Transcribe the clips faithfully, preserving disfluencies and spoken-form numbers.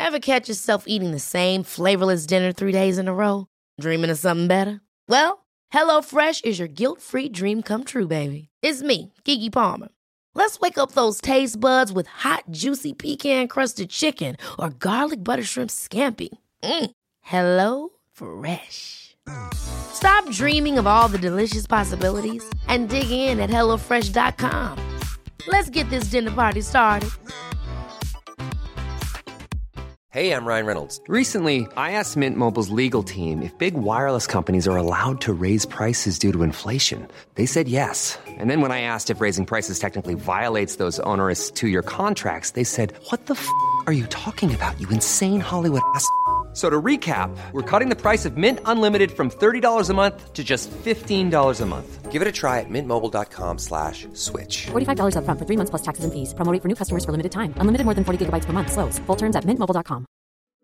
Ever catch yourself eating the same flavorless dinner three days in a row? Dreaming of something better? Well, HelloFresh is your guilt-free dream come true, baby. It's me, Keke Palmer. Let's wake up those taste buds with hot, juicy pecan-crusted chicken or garlic butter shrimp scampi. Mm. Hello Fresh. Stop dreaming of all the delicious possibilities and dig in at hello fresh dot com. Let's get this dinner party started. Hey, I'm Ryan Reynolds. Recently, I asked Mint Mobile's legal team if big wireless companies are allowed to raise prices due to inflation. They said yes. And then when I asked if raising prices technically violates those onerous two-year contracts, they said, what the f*** are you talking about, you insane Hollywood ass f- So to recap, we're cutting the price of Mint Unlimited from thirty dollars a month to just fifteen dollars a month. Give it a try at mintmobile.com slash switch. forty-five dollars up front for three months plus taxes and fees. Promo rate for new customers for limited time. Unlimited more than forty gigabytes per month. Slows full terms at mint mobile dot com.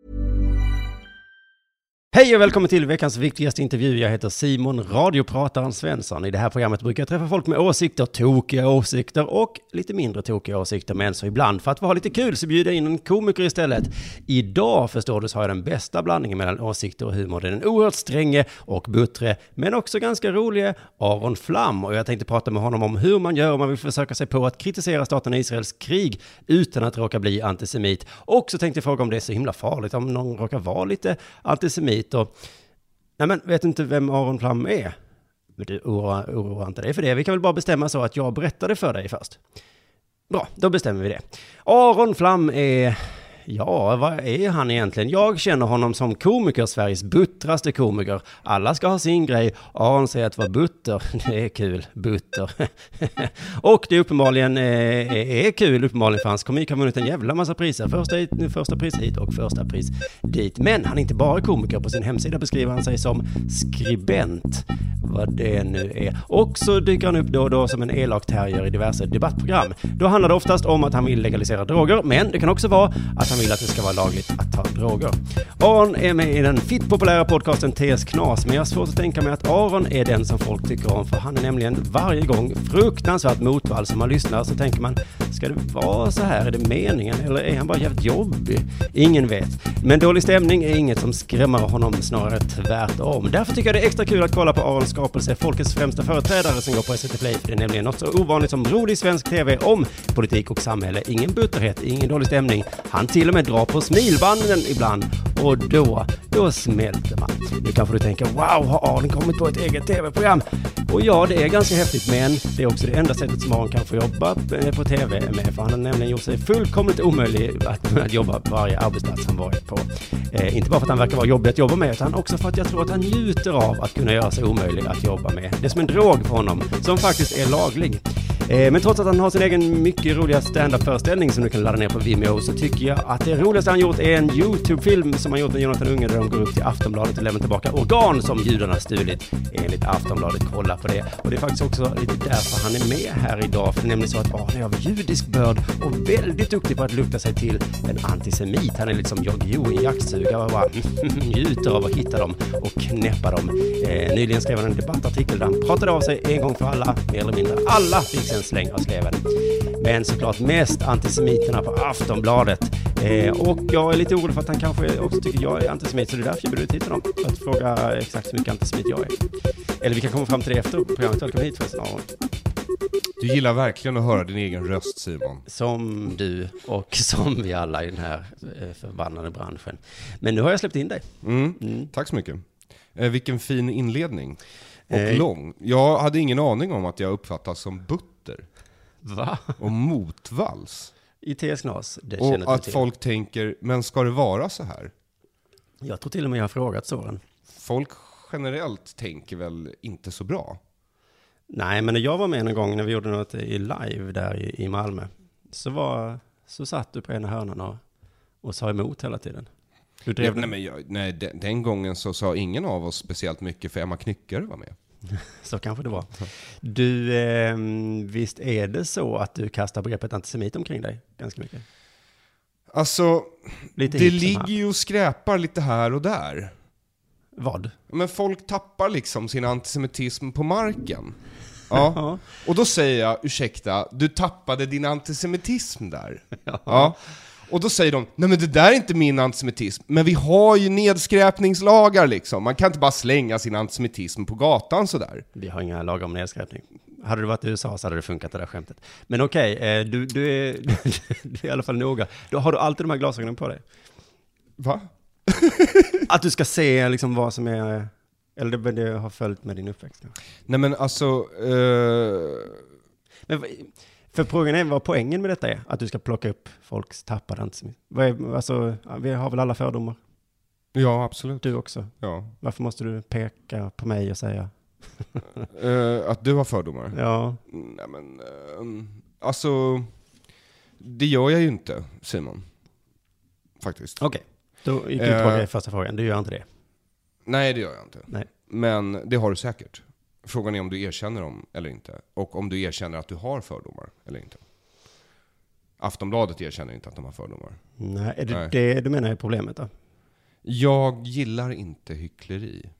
Hej och välkommen till veckans viktigaste intervju. Jag heter Simon, radioprataren Svensson. I det här programmet brukar jag träffa folk med åsikter, tokiga åsikter och lite mindre tokiga åsikter. Men så ibland, för att vara lite kul, så bjuder jag in en komiker istället. Idag, förstår du, så har jag den bästa blandningen mellan åsikter och humor. Det är en oerhört stränge och buttre, men också ganska rolig Aron Flam. Och jag tänkte prata med honom om hur man gör om man vill försöka sig på att kritisera staten Israels krig utan att råka bli antisemit. Och så tänkte jag fråga om det är så himla farligt om någon råkar vara lite antisemit. Och, nej men, vet inte vem Aron Flam är? Men du oroar, oroar inte dig för det. Vi kan väl bara bestämma så att jag berättar det för dig först. Bra, då bestämmer vi det. Aron Flam är... Ja, vad är han egentligen? Jag känner honom som komiker, Sveriges buttraste komiker. Alla ska ha sin grej. Aron säger att vara butter, det är kul. Butter. Och det uppenbarligen är, är kul, uppenbarligen, för hans komik har vunnit en jävla massa priser. Första, första pris hit och första pris dit. Men han är inte bara komiker. På sin hemsida beskriver han sig som skribent. Vad det nu är. Och så dyker han upp då och då som en elak terrier i diverse debattprogram. Då handlar det oftast om att han vill legalisera droger, men det kan också vara att han vill att det ska vara lagligt att ta droger. Aron är med i den fitt populära podcasten T S Knas, men jag har svårt att tänka mig att Aron är den som folk tycker om, för han är nämligen varje gång fruktansvärt motvall. Som man lyssnar så tänker man, ska det vara så här? Är det meningen? Eller är han bara jävligt jobbig? Ingen vet. Men dålig stämning är inget som skrämmer honom, snarare tvärtom. Därför tycker jag det är extra kul att kolla på Arons skapelse, folkets främsta företrädare, som går på S V T Play. För det är nämligen något så ovanligt som rolig svensk tv om politik och samhälle. Ingen butterhet, ingen dålig stämning. Han till och med drar på smilbanden ibland, och då, då smälter man. Nu kanske du tänker, wow, har Aron kommit på ett eget tv-program? Och ja, det är ganska häftigt, men det är också det enda sättet som Aron kan få jobba på tv med, för han har nämligen gjort sig fullkomligt omöjlig att kunna jobba på varje arbetsplats han varit på. Eh, inte bara för att han verkar vara jobbig att jobba med, utan också för att jag tror att han njuter av att kunna göra sig omöjlig att jobba med. Det är som en drog för honom, som faktiskt är laglig. Eh, men trots att han har sin egen mycket roliga stand-up-föreställning som du kan ladda ner på Vimeo, så tycker jag att det roligaste han gjort är en YouTube-film som han gjort med Jonathan Unge, där de går upp till Aftonbladet och lämnar tillbaka organ som judarna stulit, enligt Aftonbladet. Kolla på det. Och det är faktiskt också lite därför han är med här idag, för det är nämligen så att Aron är av judisk börd och väldigt duktig på att lukta sig till en antisemit. Han är lite som J G O i en jaktsugare och bara njuter av att hitta dem och knäppa dem. Eh, nyligen skrev han en debattartikel där han pratade av sig en gång för alla, mer eller mindre. Alla fick en släng av sleven. Men såklart mest antisemiterna på Aftonbladet. Eh, och jag är lite orolig för att han kanske också tycker jag är antisemit, så det är därför jag bjuder ut hit honom, för att fråga exakt hur mycket antisemit jag är. Eller vi kan komma fram till det efter programmet. Välkommen hit förresten, Aron. Du gillar verkligen att höra din egen röst, Simon. Som du och som vi alla i den här förbannade branschen. Men nu har jag släppt in dig. Mm. Mm. Tack så mycket. Eh, vilken fin inledning. Och eh. lång. Jag hade ingen aning om att jag uppfattas som butter. Va? Och motvalls. I T S Knas. Det och att till. Folk tänker, men ska det vara så här? Jag tror till och med jag har frågat Soran. Folk generellt tänker väl inte så bra? Nej, men när jag var med en gång när vi gjorde något i live där i, i Malmö, så, var, så satt du på ena hörnan och, och sa emot hela tiden. Du drev nej, nej, men jag, nej den, den gången så sa ingen av oss speciellt mycket, för Emma Knyckare var med. Så kanske det var. Du, eh, visst är det så att du kastar begreppet antisemit omkring dig ganska mycket? Alltså, lite det ligger ju och skräpar lite här och där. Vad? Men folk tappar liksom sin antisemitism på marken. Ja. Och då säger jag, ursäkta, du tappade din antisemitism där. Ja. Ja. Och då säger de, nej men det där är inte min antisemitism. Men vi har ju nedskräpningslagar liksom. Man kan inte bara slänga sin antisemitism på gatan sådär. Vi har inga lagar om nedskräpning. Hade du varit i U S A så hade det funkat det där skämtet. Men okej, okay, du, du, är, du är i alla fall noga. Då har du alltid de här glasögonen på dig. Va? Att du ska se liksom vad som är... Eller det, det har följt med din uppväxt. Nej men alltså... Uh... Men, för frågan är vad poängen med detta är. Att du ska plocka upp folks tappade antisemitism. Alltså, vi har väl alla fördomar? Ja, absolut. Du också? Ja. Varför måste du peka på mig och säga... uh, att du har fördomar? Ja. Nej men... Uh, alltså... Det gör jag ju inte, Simon. Faktiskt. Okej. Okay. Då gick du tillbaka uh, i första frågan. Du gör inte det? Nej, det gör jag inte. Nej. Men det har du säkert. Frågan är om du erkänner dem eller inte. Och om du erkänner att du har fördomar eller inte. Aftonbladet erkänner inte att de har fördomar. Nej, är det Nej. det du menar är problemet då? Jag gillar inte hyckleri.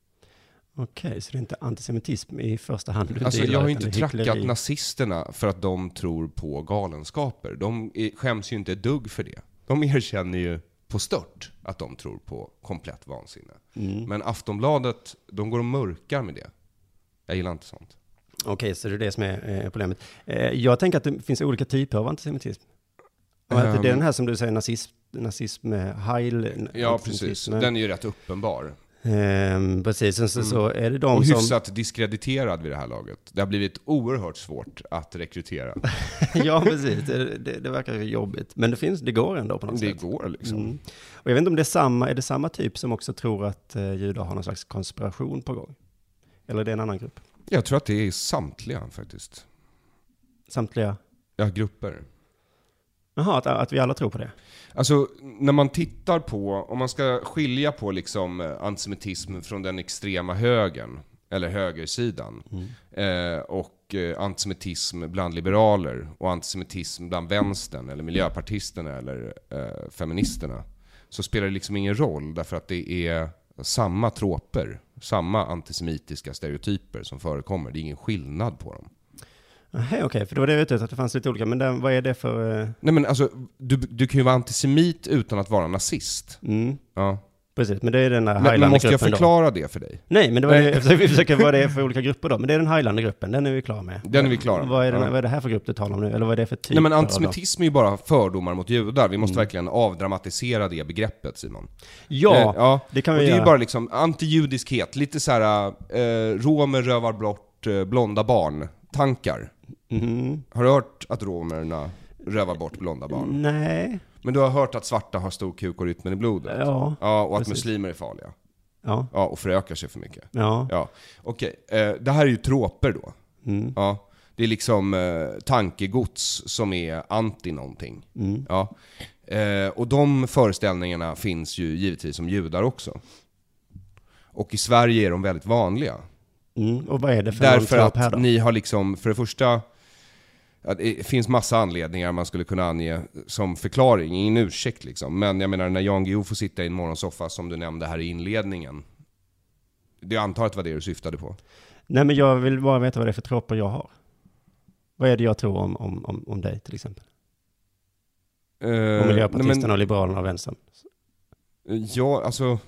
Okej, okay, så det är inte antisemitism i första hand du alltså, gillar, jag har inte hyckleri. trackat nazisterna för att de tror på galenskaper. De skäms ju inte ett dugg för det. De erkänner ju på stört att de tror på komplett vansinne. Mm. Men Aftonbladet, de går och mörkar med det. Jag gillar inte sånt. Okej, okay, så det är det som är eh, problemet. Eh, jag tänker att det finns olika typer av antisemitism. Och um, att det är den här som du säger, nazism, nazism med heil. Ja, precis. Den är ju rätt uppenbar. Um, precis, så, mm. så är det de och som... Och hyfsat diskrediterad vid det här laget. Det har blivit oerhört svårt att rekrytera. Ja, precis. Det, det, det verkar jobbigt. Men det finns, det går ändå på något det sätt. Det går liksom. Mm. Och jag vet inte om det är samma, är det samma typ som också tror att uh, judar har någon slags konspiration på gång? Eller är det en annan grupp? Jag tror att det är samtliga faktiskt. Samtliga? Ja, grupper. Jaha, att, att vi alla tror på det? Alltså, när man tittar på, om man ska skilja på liksom antisemitism från den extrema högern, eller högersidan, mm. eh, och eh, antisemitism bland liberaler, och antisemitism bland vänstern, eller miljöpartisterna, eller eh, feministerna, så spelar det liksom ingen roll, därför att det är samma troper, samma antisemitiska stereotyper som förekommer. Det är ingen skillnad på dem. Nej, okej, okay, för då var det ute att det fanns lite olika, men den, vad är det för... Uh... Nej men alltså, du, du kan ju vara antisemit utan att vara nazist. Mm. Ja. Precis, men det är den här Highlander-gruppen. Men måste jag förklara då. det för dig? Nej, men det var det, vi försöker vad det är för olika grupper då. Men det är den Highlander-gruppen, den är vi klara med. Den är vi klara med. Vad är, den, ja. vad är det här för grupp du talar om nu? Eller vad är det för typ? Nej men antisemitism är ju bara fördomar mot judar. Vi måste mm. verkligen avdramatisera det begreppet, Simon. Ja, eh, ja. det kan vi och det göra. är ju bara liksom antijudiskhet. Lite så här eh, romer rövar bort eh, blonda barn. Tankar. Mm. Har du hört att romerna rövar bort blonda barn? Nej. Men du har hört att svarta har stor kuk och rytmen i blodet? Ja. Ja, och att precis. muslimer är farliga? Ja. Ja, och förökar sig för mycket? Ja. Ja. Okej, eh, det här är ju troper då. Mm. Ja. Det är liksom eh, tankegods som är anti någonting. Mm. Ja. Eh, och de föreställningarna finns ju givetvis som judar också. Och i Sverige är de väldigt vanliga. Mm. Och vad är det för Därför att här då? ni har liksom, för det första, det finns massa anledningar man skulle kunna ange som förklaring, ingen ursäkt liksom. Men jag menar, när Jan Guillou får sitta i en morgonsoffa som du nämnde här i inledningen, det antar att det var det du syftade på. Nej, men jag vill bara veta vad det är för troper jag har. Vad är det jag tror om, om, om, om dig till exempel? Uh, om miljöpartisterna men, och liberalerna och vänstern. Ja, alltså...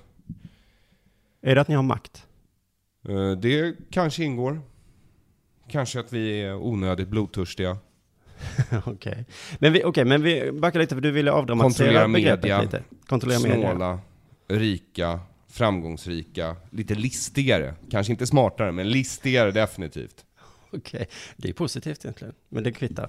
Är det att ni har makt? Uh, det kanske ingår. Kanske att vi är onödigt blodtörstiga. Okej. Okay. Men vi, okay, men vi backar lite, för du ville avdramatisera begreppet media, lite. Kontrollera media. Snåla, rika, framgångsrika, lite listigare. Kanske inte smartare, men listigare definitivt. Okej, okay. Det är positivt egentligen, men det kvittar.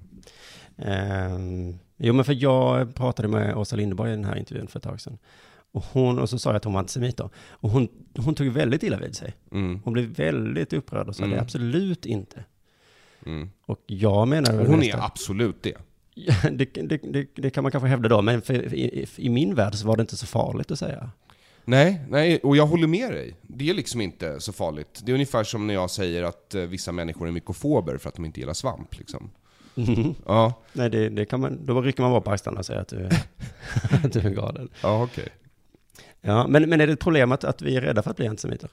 Mm. Um, jo, men för jag pratade med Åsa Linderborg i den här intervjun för ett tag sedan. Och, hon, och så sa jag att hon var antisemit då. Och hon, hon tog väldigt illa vid sig. Mm. Hon blev väldigt upprörd och sa mm. det absolut inte. Mm. Och jag menar... Och hon nästa, är absolut det. Ja, det, det, det. Det kan man kanske hävda då, men för, i, i min värld så var det inte så farligt att säga. Nej, nej, och jag håller med dig. Det är liksom inte så farligt. Det är ungefär som när jag säger att uh, vissa människor är mykofober för att de inte gillar svamp liksom. Mm. Ja. Nej, det, det kan man, då rycker man bara på axlarna och säger att du, att du är galen. Ja, okej. Okay. Ja, men, men är det ett problem att, att vi är rädda för att bli antisemiter?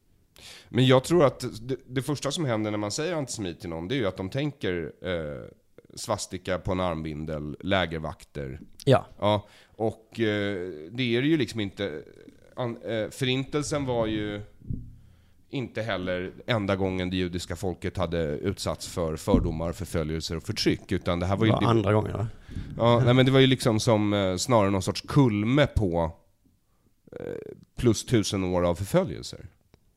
Men jag tror att det, det första som händer när man säger antisemit till någon, det är ju att de tänker, eh, svastika på en armbindel, lägervakter. Ja. Ja, och eh, det är ju liksom inte... An, eh, förintelsen var ju inte heller enda gången det judiska folket hade utsatts för fördomar, förföljelser och förtryck, utan det här var ju... Det var andra gången, va? Ja, nej, men det var ju liksom som eh, snarare någon sorts kulme på eh, plus tusen år av förföljelser.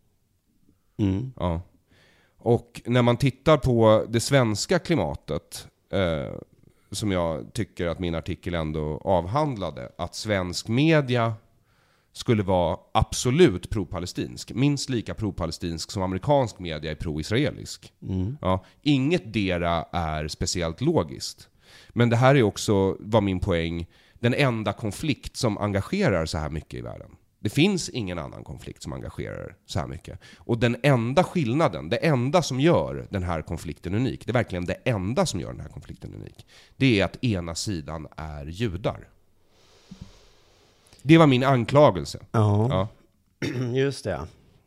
Mm. Ja. Och när man tittar på det svenska klimatet, eh, som jag tycker att min artikel ändå avhandlade, att svensk media skulle vara absolut pro-palestinsk, minst lika pro-palestinsk som amerikansk media är pro-israelisk. Mm. Ja, inget dera är speciellt logiskt. Men det här är också, var min poäng, den enda konflikt som engagerar så här mycket i världen. Det finns ingen annan konflikt som engagerar så här mycket. Och den enda skillnaden, det enda som gör den här konflikten unik, det är verkligen det enda som gör den här konflikten unik, det är att ena sidan är judar. Det var min anklagelse. Ja, Ja. Just det.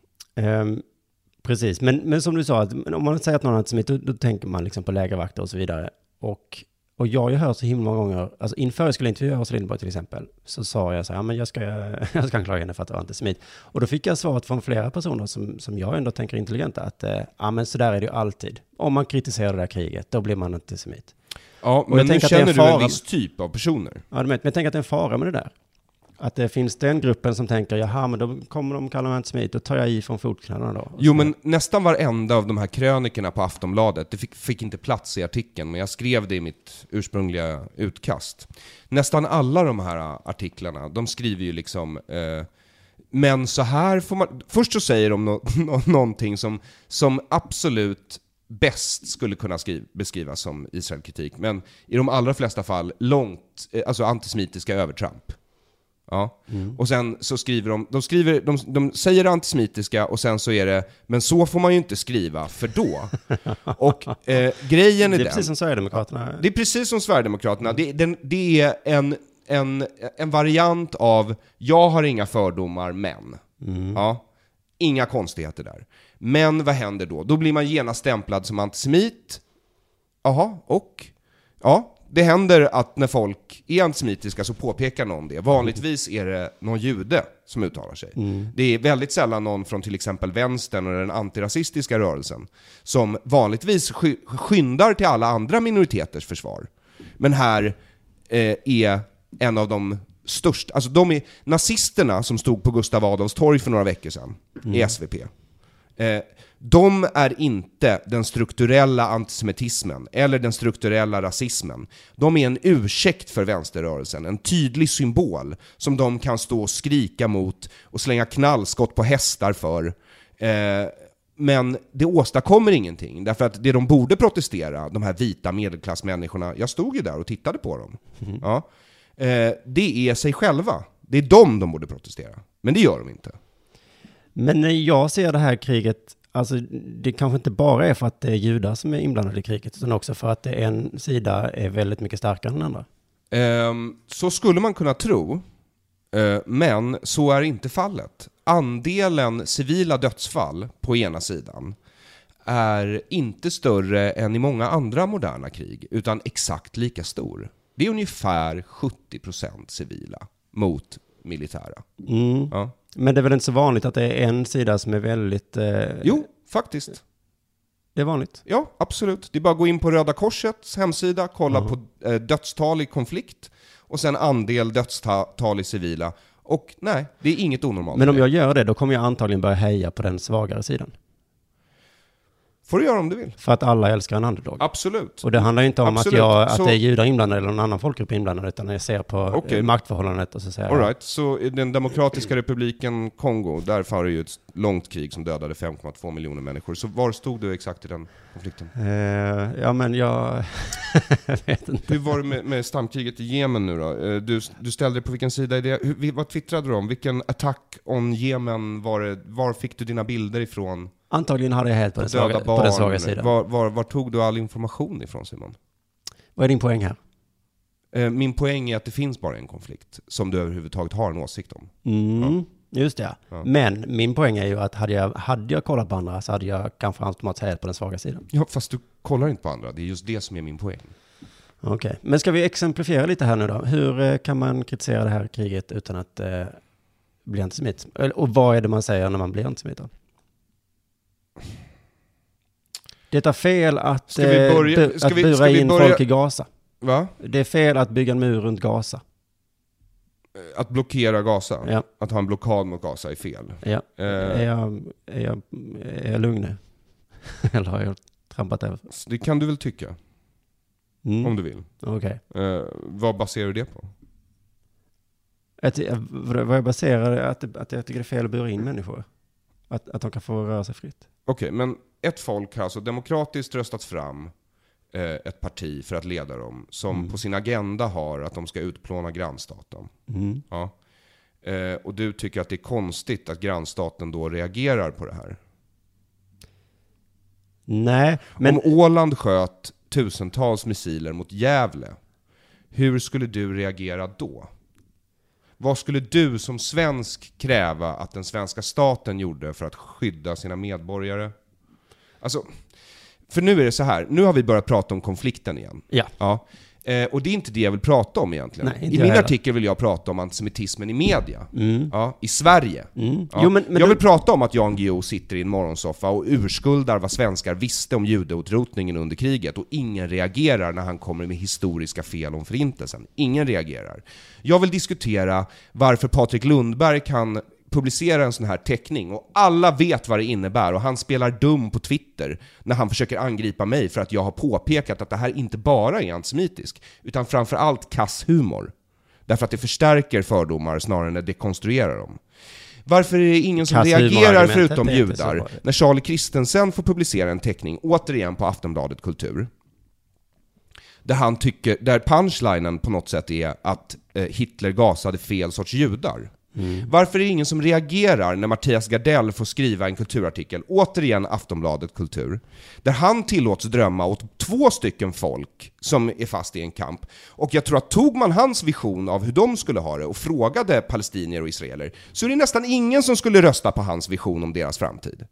Um, precis, men, men som du sa, att om man säger att någon är antisemit, då, då tänker man liksom på lägervakter och så vidare. Och, och jag har ju hört så himla många gånger, alltså inför jag skulle intervjua Åsa Linderborg till exempel, så sa jag så här, ja, men jag ska, jag ska anklaga henne för att vara antisemit. Och då fick jag svaret från flera personer som, som jag ändå tänker intelligenta, att eh, ja, men så där är det ju alltid. Om man kritiserar det där kriget, då blir man antisemit. Ja, men nu känner du en viss typ av personer. Ja, men jag tänker att det är en fara med det där. Att det finns den gruppen som tänker, jaha, men då kommer de kalla mig antisemit, då tar jag i från fotknölarna då. Jo, men nästan varenda av de här krönikerna på Aftonbladet, det fick, fick inte plats i artikeln, men jag skrev det i mitt ursprungliga utkast. Nästan alla de här artiklarna, de skriver ju liksom, eh, men så här får man... Först så säger de no, no, någonting som, som absolut bäst skulle kunna skriva, beskrivas som Israelkritik, men i de allra flesta fall långt, eh, alltså antisemitiska övertramp. Ja. Mm. Och sen så skriver de, de skriver, de, de säger antisemitiska och sen så är det, men så får man ju inte skriva för då. Och eh, grejen är, det är den, precis som Sverigedemokraterna. Det är precis som Sverigedemokraterna. Det, den, det är en, en, en variant av, jag har inga fördomar, men. Mm. Ja. Inga konstigheter där. Men vad händer då? Då blir man genast stämplad som antisemit. Jaha, och? Ja. Det händer att när folk är antisemitiska så påpekar någon det. Vanligtvis är det någon jude som uttalar sig. Mm. Det är väldigt sällan någon från till exempel vänstern eller den antirasistiska rörelsen som vanligtvis sky- skyndar till alla andra minoriteters försvar. Men här eh, är en av de största, alltså de är nazisterna som stod på Gustav Adolfs torg för några veckor sedan mm. i S V P. Eh, de är inte den strukturella antisemitismen eller den strukturella rasismen. De är en ursäkt för vänsterrörelsen, en tydlig symbol som de kan stå och skrika mot och slänga knallskott på hästar för. Eh, men det åstadkommer ingenting, därför att det de borde protestera, de här vita medelklassmänniskorna, jag stod ju där och tittade på dem, mm. ja, eh, det är sig själva. Det är dem de borde protestera, men det gör de inte. Men när jag ser det här kriget, alltså det kanske inte bara är för att det är judar som är inblandade i kriget, utan också för att det en sida är väldigt mycket starkare än den andra. Um, så skulle man kunna tro, uh, men så är inte fallet. Andelen civila dödsfall på ena sidan är inte större än i många andra moderna krig, utan exakt lika stor. Det är ungefär sjuttio procent civila mot militära. Mm. Ja. Men det är väl inte så vanligt att det är en sida som är väldigt... Eh... Jo, faktiskt. Det är vanligt. Ja, absolut. Det är bara att gå in på Röda Korsets hemsida, kolla uh-huh. på eh, dödstal i konflikt och sen andel dödstal i civila. Och nej, det är inget onormalt. Men om jag gör det, då kommer jag antagligen börja heja på den svagare sidan. Får du göra om du vill. För att alla älskar en underdog. Absolut. Och det handlar ju inte om Absolut. att, jag, att så... det är judar inblandade eller någon annan folkgrupp inblandad, utan jag ser på okay. maktförhållandet och så säger All right. Så i den demokratiska republiken Kongo, där var det ju ett långt krig som dödade fem komma två miljoner människor. Så var stod du exakt i den konflikten? Uh, ja, men jag vet inte. Hur var det med, med stamkriget i Jemen nu då? Uh, du, du ställde dig på vilken sida är det? Hur, vad twittrade du om? Vilken attack on Jemen var det? Var fick du dina bilder ifrån? Antagligen hade jag helt på den svaga, barn, på den svaga sidan. Var, var, var tog du all information ifrån, Simon? Vad är din poäng här? Eh, min poäng är att det finns bara en konflikt som du överhuvudtaget har en åsikt om. Mm, ja. Just det. Ja. Men min poäng är ju att hade jag, hade jag kollat på andra så hade jag kanske automatiskt helt på den svaga sidan. Ja, fast du kollar inte på andra. Det är just det som är min poäng. Okej, okay. Men ska vi exemplifiera lite här nu då? Hur eh, kan man kritisera det här kriget utan att eh, bli antisemit? Och vad är det man säger när man blir antisemit då? Det är fel att, ska vi börja, eh, ska att vi, bura ska vi in börja... folk i Gaza. Va? Det är fel att bygga en mur runt Gaza. Att blockera Gaza? Ja. Att ha en blockad mot Gaza är fel? Ja. Eh. Är, jag, är, jag, är jag lugn nu? Eller har jag trampat över? Det kan du väl tycka? Mm. Om du vill. Okej. Okay. Eh, vad baserar du det på? Att, vad jag baserar att, att jag tycker det är fel att bura in människor. Att, att de kan få röra sig fritt. Okej, okay, men ett folk har alltså demokratiskt röstat fram eh, ett parti för att leda dem som mm. på sin agenda har att de ska utplåna grannstaten. Mm. Ja. Eh, och du tycker att det är konstigt att grannstaten då reagerar på det här? Nej, men... Om Åland sköt tusentals missiler mot Gävle, hur skulle du reagera då? Vad skulle du som svensk kräva att den svenska staten gjorde för att skydda sina medborgare? Alltså, för nu är det så här, nu har vi börjat prata om konflikten igen. Ja. Ja. Eh, och det är inte det jag vill prata om egentligen. Nej, I min heller. artikel vill jag prata om antisemitismen i media. Mm. Ja, i Sverige. Mm. Ja. Jo, men, men jag vill du... prata om att Jan Guillou sitter i en morgonsoffa och urskuldar vad svenskar visste om judeutrotningen under kriget, och ingen reagerar när han kommer med historiska fel om förintelsen. Ingen reagerar. Jag vill diskutera varför Patrik Lundberg kan publicera en sån här teckning och alla vet vad det innebär, och han spelar dum på Twitter när han försöker angripa mig för att jag har påpekat att det här inte bara är antisemitisk utan framförallt kass humor, därför att det förstärker fördomar snarare än det dekonstruerar dem. Varför är det ingen som reagerar förutom judar när Charlie Christensen får publicera en teckning återigen på Aftonbladet Kultur där han tycker, där punchlinen på något sätt är att eh, Hitler gasade fel sorts judar? Mm. Varför är det ingen som reagerar när Mattias Gardell får skriva en kulturartikel, återigen Aftonbladet Kultur, där han tillåts drömma åt två stycken folk som är fast i en kamp? Och jag tror att tog man hans vision av hur de skulle ha det och frågade palestinier och israeler, så är det nästan ingen som skulle rösta på hans vision om deras framtid.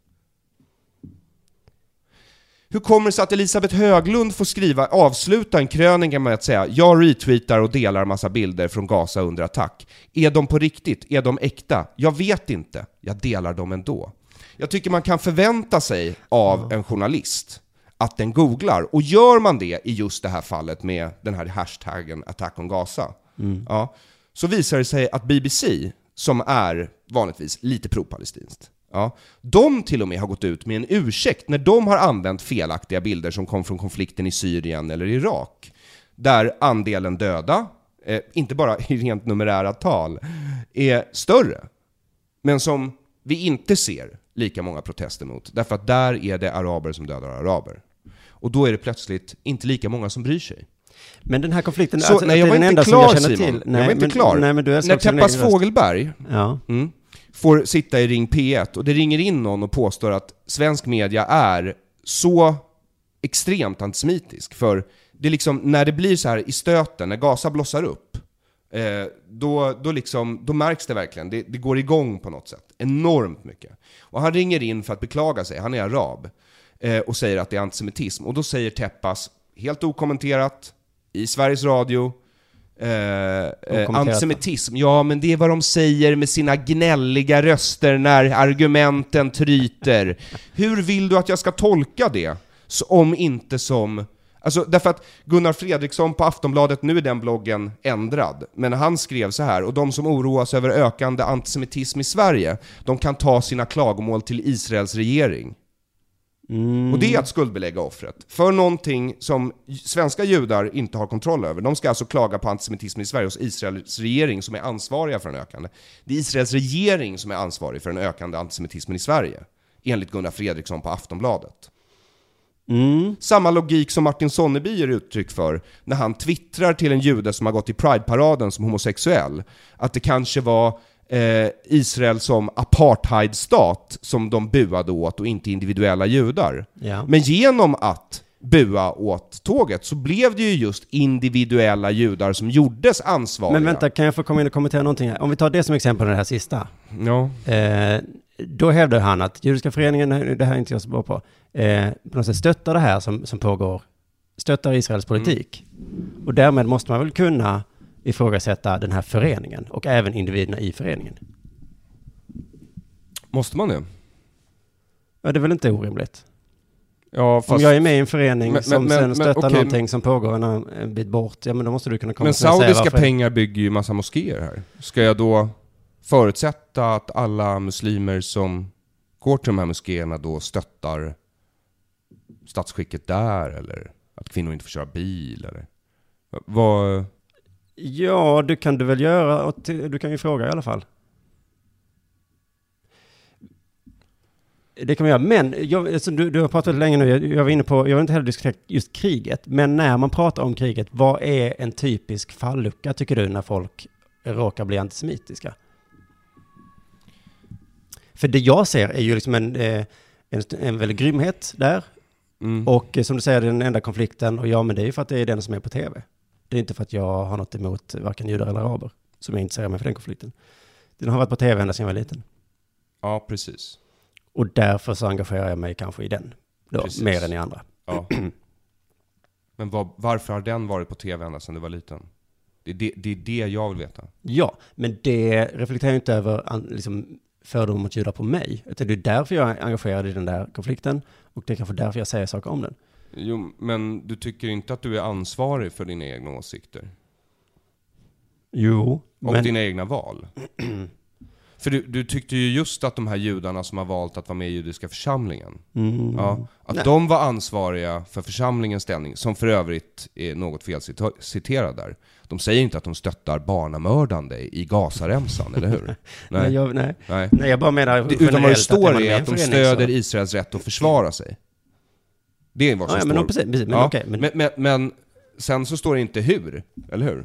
Hur kommer det sig att Elisabeth Höglund får skriva, avsluta en krönika med att säga jag retweetar och delar massa bilder från Gaza under attack? Är de på riktigt? Är de äkta? Jag vet inte. Jag delar dem ändå. Jag tycker man kan förvänta sig av en journalist att den googlar. Och gör man det i just det här fallet med den här hashtaggen Attack on Gaza, mm. ja, så visar det sig att B B C, som är vanligtvis lite pro-palestinskt, ja, de till och med har gått ut med en ursäkt när de har använt felaktiga bilder som kom från konflikten i Syrien eller Irak, där andelen döda, eh, inte bara i rent numerära tal, är större, men som vi inte ser lika många protester mot, därför att där är det araber som dödar araber. Och då är det plötsligt inte lika många som bryr sig. Men den här konflikten, så, alltså, nej, jag var är den inte enda klar, som jag känner Simon. till. Nej, jag var inte men, klar. Nej, men du är när Teppas Fågelberg, ja. mm, får sitta i Ring P ett och det ringer in någon och påstår att svensk media är så extremt antisemitisk, för det är liksom, när det blir så här i stöten, när Gaza blossar upp, eh, då, då, liksom, då märks det verkligen, det, det går igång på något sätt, enormt mycket. Och han ringer in för att beklaga sig, han är arab, eh, och säger att det är antisemitism, och då säger Teppas, helt okommenterat, i Sveriges Radio, Eh, eh, antisemitism, ja men det är vad de säger med sina gnälliga röster när argumenten tryter. Hur vill du att jag ska tolka det? Så, om inte som, alltså därför att Gunnar Fredriksson på Aftonbladet, nu är den bloggen ändrad, men han skrev så här: och de som oroas över ökande antisemitism i Sverige, de kan ta sina klagomål till Israels regering. Mm. Och det är att skuldbelägga offret för någonting som svenska judar inte har kontroll över. De ska alltså klaga på antisemitism i Sverige hos Israels regering, som är ansvariga för den ökande. Det är Israels regering som är ansvarig för den ökande antisemitismen i Sverige, enligt Gunnar Fredriksson på Aftonbladet. Mm. Samma logik som Martin Sonneby ger uttryck för när han twittrar till en jude som har gått i Pride-paraden som homosexuell, att det kanske var Eh, Israel som apartheidstat som de buade åt och inte individuella judar. Ja. Men genom att bua åt tåget så blev det ju just individuella judar som gjordes ansvariga. Men vänta, kan jag få komma in och kommentera någonting här? Om vi tar det som exempel, det här sista. Ja. Eh, då hävdar han att Judiska föreningen, det här är inte jag så bra på, eh, på något sätt stöttar det här som, som pågår stöttar Israels politik. Mm. Och därmed måste man väl kunna ifrågasätta den här föreningen och även individerna i föreningen. Måste man det? Ja, det är väl inte orimligt. Ja, fast... Om jag är med i en förening men, som men, sen men, stöttar okay. någonting som pågår en, en bit bort, ja men då måste du kunna komma men och säga saudiska varför... pengar bygger ju massa moskéer här. Ska jag då förutsätta att alla muslimer som går till de här moskéerna då stöttar statsskicket där, eller att kvinnor inte får köra bil, eller vad? Ja, det kan du väl göra, och du kan ju fråga i alla fall. Det kan man göra, men jag, alltså, du, du har pratat länge nu, jag, jag var inne på, jag vill inte heller diskutera just kriget, men när man pratar om kriget, vad är en typisk fallucka tycker du när folk råkar bli antisemitiska? För det jag ser är ju liksom en, en, en väldigt grymhet där, mm. och som du säger, det är den enda konflikten, och ja, men det är ju för att det är den som är på tv. Det är inte för att jag har något emot varken judar eller araber som jag intresserar mig för den konflikten. Den har varit på tv ända sedan jag var liten. Ja, precis. Och därför så engagerar jag mig kanske i den. Då, mer än i andra. Ja. Men var, varför har den varit på tv ända sedan du var liten? Det är det, det är det jag vill veta. Ja, men det reflekterar ju inte över liksom, fördomar mot judar på mig. Utan det är därför jag är engagerad i den där konflikten. Och det är kanske därför jag säger saker om den. Jo, men du tycker inte att du är ansvarig för dina egna åsikter? Jo. Och men... dina egna val? För du, du tyckte ju just att de här judarna som har valt att vara med i judiska församlingen, mm. ja, att Nej. de var ansvariga för församlingens ställning, som för övrigt är något felciterad där. De säger inte att de stöttar barnamördande i Gazaremsan, eller hur? Nej. Nej, jag, nej. nej. nej, jag bara menar... Det, utan vad det står att är att de stöder så. Israels rätt att försvara sig. Det är vad som ja, står. Men, precis, precis, men, ja, okay, men... Men, men, men sen så står det inte hur, eller hur?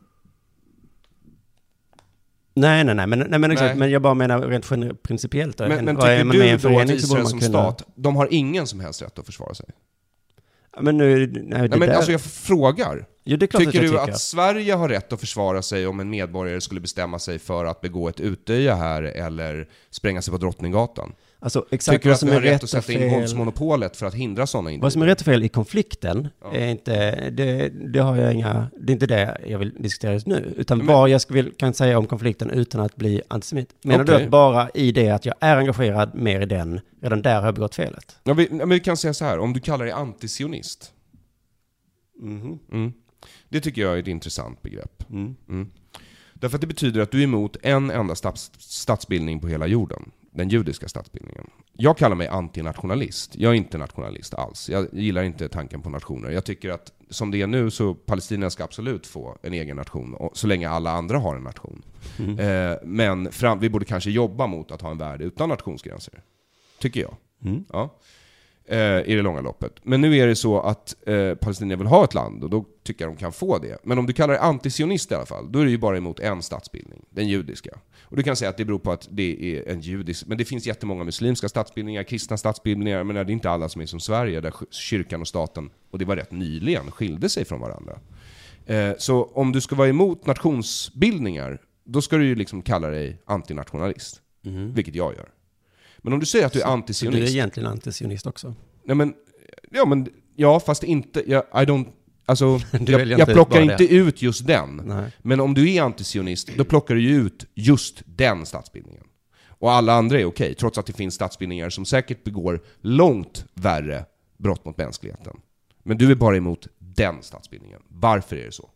Nej, nej, nej, men, nej, men, exakt, men jag bara menar rent generellt principiellt. Men, men tycker du då att Israel som kunna... stat, de har ingen som helst rätt att försvara sig? Men nu, nej, nej, men där... alltså jag frågar. Jo, det är klart tycker att du tycker. att Sverige har rätt att försvara sig om en medborgare skulle bestämma sig för att begå ett utöja här eller spränga sig på Drottninggatan? Alltså, exakt tycker du att som vi har är rätt att sätta in våldsmonopolet för att hindra sådana individer? Vad som är rätt och fel i konflikten ja. är inte, det, det har jag inga, det är inte det jag vill diskutera just nu. Utan men, vad jag vill, kan säga om konflikten utan att bli antisemit. Menar okay. du att bara i det att jag är engagerad mer i den, redan där har jag begått felet? Ja, vi, men vi kan säga så här, om du kallar dig antisionist. Mm-hmm. Mm. Det tycker jag är ett intressant begrepp. Mm. Mm. Därför att det betyder att du är emot en enda stats, statsbildning på hela jorden. Den judiska statsbildningen. Jag kallar mig antinationalist. Jag är inte nationalist alls. Jag gillar inte tanken på nationer. Jag tycker att som det är nu så Palestina ska absolut få en egen nation. Så länge alla andra har en nation. Mm. Eh, men fram, vi borde kanske jobba mot att ha en värld utan nationsgränser. Tycker jag. Mm. Ja. I det långa loppet. Men nu är det så att eh, Palestina vill ha ett land och då tycker jag de kan få det. Men om du kallar det antisionist i alla fall, då är det ju bara emot en statsbildning, den judiska. Och du kan säga att det beror på att det är en judisk, men det finns jättemånga muslimska statsbildningar, kristna statsbildningar, men det är inte alla som är som Sverige där kyrkan och staten, och det var rätt nyligen, skilde sig från varandra. Eh, så om du ska vara emot nationsbildningar, då ska du ju liksom kalla dig antinationalist, mm. vilket jag gör. Men om du säger att du är antisionist... Så du är egentligen antisionist också? Nej men, ja men, ja fast inte, jag, I don't, alltså, jag, jag jag plockar inte det. ut just den. Nej. Men om du är antisionist, då plockar du ju ut just den statsbildningen. Och alla andra är okej, trots att det finns statsbildningar som säkert begår långt värre brott mot mänskligheten. Men du är bara emot den statsbildningen. Varför är det så?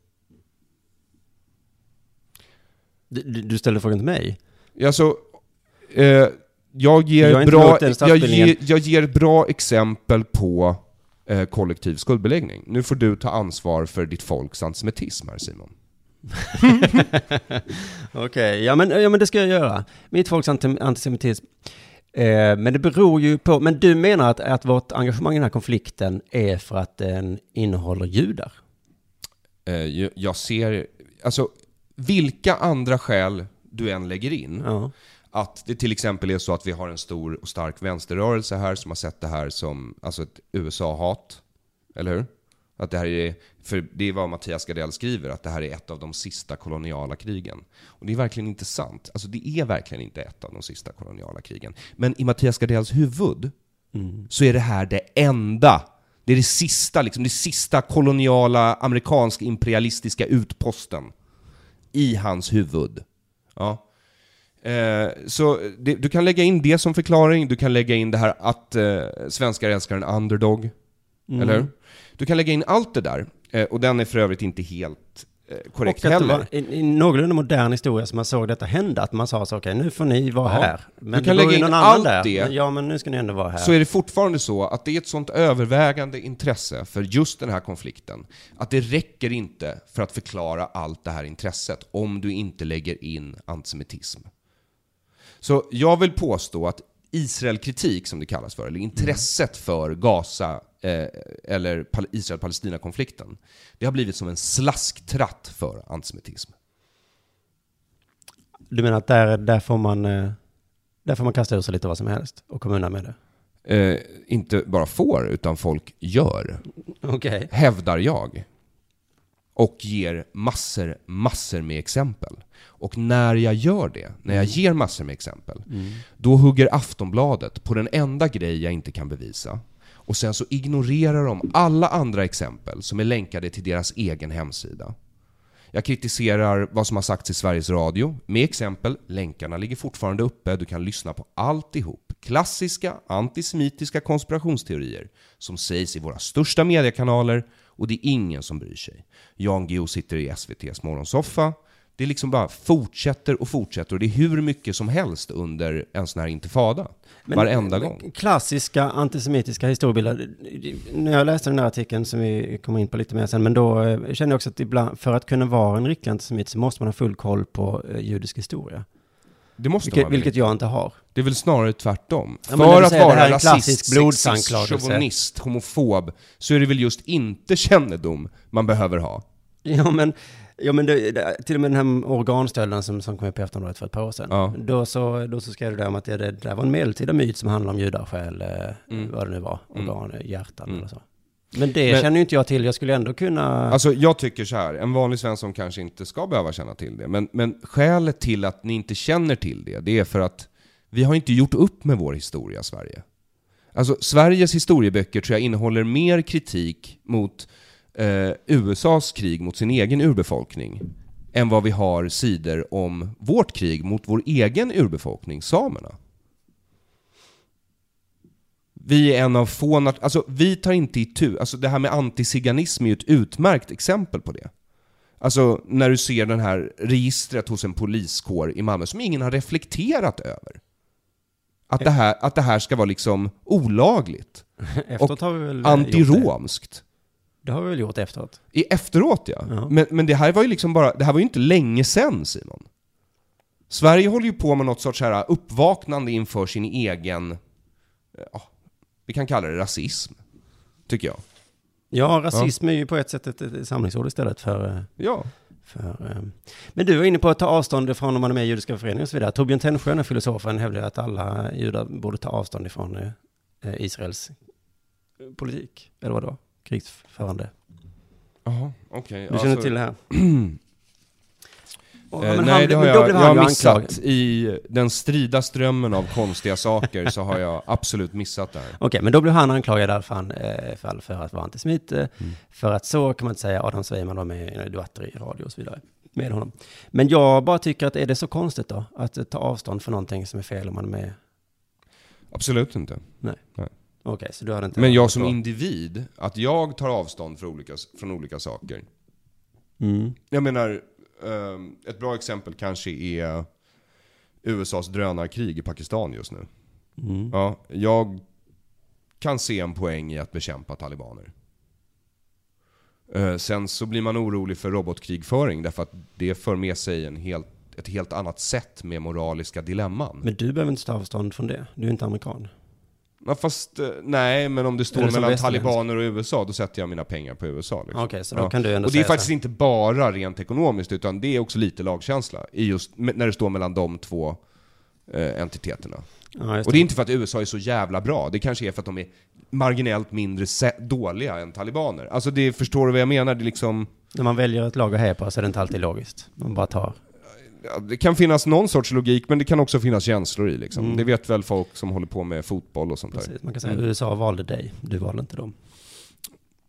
Du, du ställer frågan till mig? Alltså, eh, Jag ger, jag, bra, jag, ger, jag ger bra exempel på eh, kollektiv skuldbeläggning. Nu får du ta ansvar för ditt folks antisemitism här, Simon. Okej, okay. ja, men, ja men det ska jag göra. Mitt folks antisemitism. Eh, men det beror ju på... Men du menar att, att vårt engagemang i den här konflikten är för att den innehåller judar? Eh, jag, jag ser... Alltså, vilka andra skäl du än lägger in... Ja. Att det till exempel är så att vi har en stor och stark vänsterrörelse här som har sett det här som alltså ett U S A-hat, eller hur? Att det här är, för det är vad Mattias Gardell skriver, att det här är ett av de sista koloniala krigen. Och det är verkligen inte sant. Alltså det är verkligen inte ett av de sista koloniala krigen. Men i Mattias Gardells huvud mm. så är det här det enda Det är det sista, liksom, det sista koloniala amerikanska imperialistiska utposten i hans huvud. Ja. Eh, så det, du kan lägga in det som förklaring. Du kan lägga in det här att eh, svenskar älskar en underdog. Mm. Eller? Du kan lägga in allt det där. Eh, och den är för övrigt inte helt eh, korrekt heller. I, I någorlunda modern historia som man såg detta hända. Att man sa så, okej, okay, nu får ni vara ja. här. Men du kan lägga in någon allt där. det. Men, ja, men nu ska ni ändå vara här. Så är det fortfarande så att det är ett sånt övervägande intresse för just den här konflikten. Att det räcker inte för att förklara allt det här intresset om du inte lägger in antisemitism. Så jag vill påstå att Israel-kritik, som det kallas för, eller intresset för Gaza eh, eller Israel-Palestina-konflikten, det har blivit som en slasktratt för antisemitism. Du menar att där, där, får man, där får man kasta ur sig lite vad som helst och komma undan med det? Eh, inte bara får, utan folk gör. Okay. Hävdar jag. Och ger massor, massor med exempel. Och när jag gör det, när jag ger massor med exempel, mm. då hugger Aftonbladet på den enda grej jag inte kan bevisa. Och sen så ignorerar de alla andra exempel som är länkade till deras egen hemsida. Jag kritiserar vad som har sagts i Sveriges Radio med exempel. Länkarna ligger fortfarande uppe. Du kan lyssna på alltihop. Klassiska antisemitiska konspirationsteorier som sägs i våra största mediekanaler, och det är ingen som bryr sig. Jan Guillou sitter i S V T:s morgonsoffa. Det är liksom bara fortsätter och fortsätter, och det är hur mycket som helst under en sån här intifada. Men, varenda men, gång. Klassiska antisemitiska historiebilder. När jag läste den här artikeln som vi kommer in på lite mer sen, men då känner jag också att ibland, för att kunna vara en riktig antisemit så måste man ha full koll på uh, judisk historia. Det måste vilket, man vilket jag inte har. Det är väl snarare tvärtom. Ja, för att vara rasist, sexist, chauvinist, homofob, så är det väl just inte kännedom man behöver ha. Ja, men, ja, men det, det, till och med den här organstölden som, som kom upp i Aftonbladet för ett par år sedan. Ja. Då, så, då så skrev du där om att det, det där var en medeltida myt som handlar om judarsjäl, mm. vad det nu var, organ, mm. hjärtan mm. eller så. Men det men, känner ju inte jag till. Jag skulle ändå kunna... Alltså jag tycker så här, en vanlig svensk som kanske inte ska behöva känna till det. Men, men skälet till att ni inte känner till det, det är för att vi har inte gjort upp med vår historia, Sverige. Alltså Sveriges historieböcker tror jag innehåller mer kritik mot eh, U S A:s krig mot sin egen urbefolkning än vad vi har sidor om vårt krig mot vår egen urbefolkning, samerna. Vi är en av få... Nat- alltså, vi tar inte i tur. Alltså, det här med antiziganism är ju ett utmärkt exempel på det. Alltså, när du ser den här registret hos en poliskår i Malmö som ingen har reflekterat över. Att det här, att det här ska vara liksom olagligt. Efteråt har vi väl antiromskt. Det. det har vi väl gjort efteråt. I efteråt, ja. Uh-huh. Men, men det här var ju liksom bara... Det här var ju inte länge sedan, Simon. Sverige håller ju på med något sorts här uppvaknande inför sin egen... Ja, vi kan kalla det rasism, tycker jag. Ja, rasism ja. är ju på ett sätt ett, ett samlingsord istället för... Ja. för um. Men du var inne på att ta avstånd ifrån om man är med i judiska föreningar och så vidare. Torbjörn Tännsjö, en filosofen, hävdar att alla judar borde ta avstånd ifrån eh, Israels politik. Eller vad då? Krigsförande. Jaha, okej. Okay. Du känner alltså... till det här? Oh, eh, nej, det har jag, jag har missat. Anklagad. I den strida strömmen av konstiga saker så har jag absolut missat det här. Okej, okay, men då blev han anklagad i alla fall för, för att vara antisemit. Mm. För att så kan man inte säga, Adam Sveiman var med i debatter i radio och så vidare med honom. Men jag bara tycker att är det så konstigt då? Att ta avstånd för någonting som är fel om man är med? Absolut inte. Nej. nej. Okej, okay, så du hade inte... Men jag som individ, att jag tar avstånd för olika, från olika saker. Mm. Jag menar... Um, ett bra exempel kanske är U S A:s drönarkrig i Pakistan just nu. Mm. Ja, jag kan se en poäng i att bekämpa talibaner. Uh, sen så blir man orolig för robotkrigföring därför att det för med sig en helt, ett helt annat sätt med moraliska dilemman. Men du behöver inte ta avstånd från det. Du är inte amerikan. Ja, fast nej, men om det står det mellan talibaner och U S A, då sätter jag mina pengar på U S A. Liksom. Okay, så då ja. kan du ändå och det är faktiskt så. inte bara rent ekonomiskt, utan det är också lite lagkänsla i just när det står mellan de två eh, entiteterna. Ja, och det är inte för att U S A är så jävla bra, det kanske är för att de är marginellt mindre se- dåliga än talibaner. Alltså det, förstår du vad jag menar? Det är liksom... När man väljer ett lag att heja på så är det inte alltid logiskt. Man bara tar... Ja, det kan finnas någon sorts logik, men det kan också finnas känslor i liksom. Mm. Det vet väl folk som håller på med fotboll och sånt. Precis, där. Man kan säga att mm. U S A valde dig, du valde inte dem.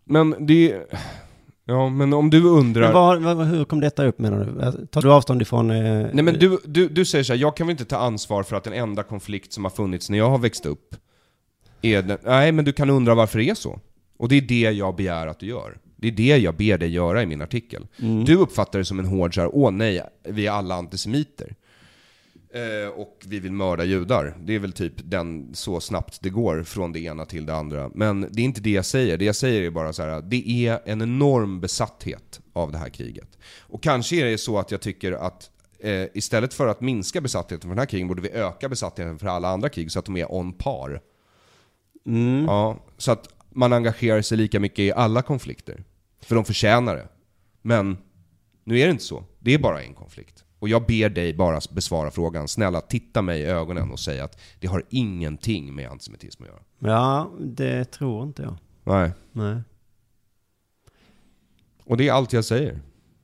Men det... Ja, men om du undrar... Men vad, vad, hur kom detta upp, menar du? Tar du avstånd ifrån... Eh... Nej, men du, du, du säger så här, jag kan väl inte ta ansvar för att den enda konflikt som har funnits när jag har växt upp är den... Nej, men du kan undra varför det är så. Och det är det jag begär att du gör. Det är det jag ber dig göra i min artikel. Mm. Du uppfattar det som en hård så här, åh nej, vi är alla antisemiter. Eh, och vi vill mörda judar. Det är väl typ den, så snabbt det går från det ena till det andra. Men det är inte det jag säger. Det jag säger är bara så här, det är en enorm besatthet av det här kriget. Och kanske är det så att jag tycker att eh, istället för att minska besattheten för den här krigen borde vi öka besattheten för alla andra krig så att de är on par. Mm. Ja, så att man engagerar sig lika mycket i alla konflikter. För de förtjänar det. Men nu är det inte så. Det är bara en konflikt. Och jag ber dig bara besvara frågan. Snälla, titta mig i ögonen och säga att det har ingenting med antisemitism att göra. Ja, det tror inte jag. Nej. Nej. Och det är allt jag säger.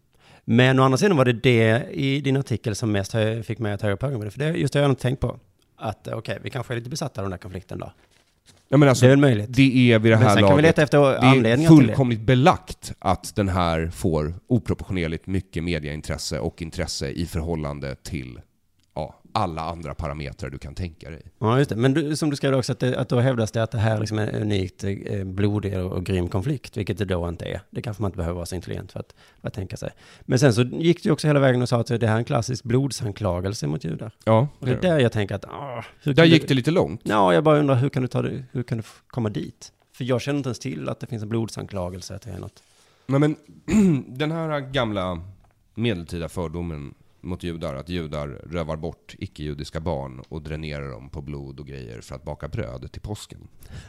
Men å andra sidan var det det i din artikel som mest fick mig att höja på ögonen. För det just det har jag inte tänkt på. Att okej, okay, vi kanske är lite besatta av den där konflikten då. Ja, men alltså, det är väl möjligt. Det är vid det här laget. Kan vi leta efter det är fullkomligt belagt att den här får oproportionerligt mycket mediaintresse och intresse i förhållande till ja, alla andra parametrar du kan tänka dig. Ja, just det. Men du, som du skrev också, att, det, att då hävdas det att det här liksom är en unikt eh, blodig och, och grym konflikt, vilket det då inte är. Det kanske man inte behöver vara så intelligent för att, för att tänka sig. Men sen så gick du också hela vägen och sa att det här är en klassisk blodsanklagelse mot judar. Ja. Och det är där jag tänker att... Åh, hur där gick du, det lite långt. Ja, jag bara undrar, hur kan du ta det, hur kan du komma dit? För jag känner inte ens till att det finns en blodsanklagelse, att det är något. Nej, men den här gamla medeltida fördomen mot judar, att judar rövar bort icke-judiska barn och dränerar dem på blod och grejer för att baka bröd till påsken.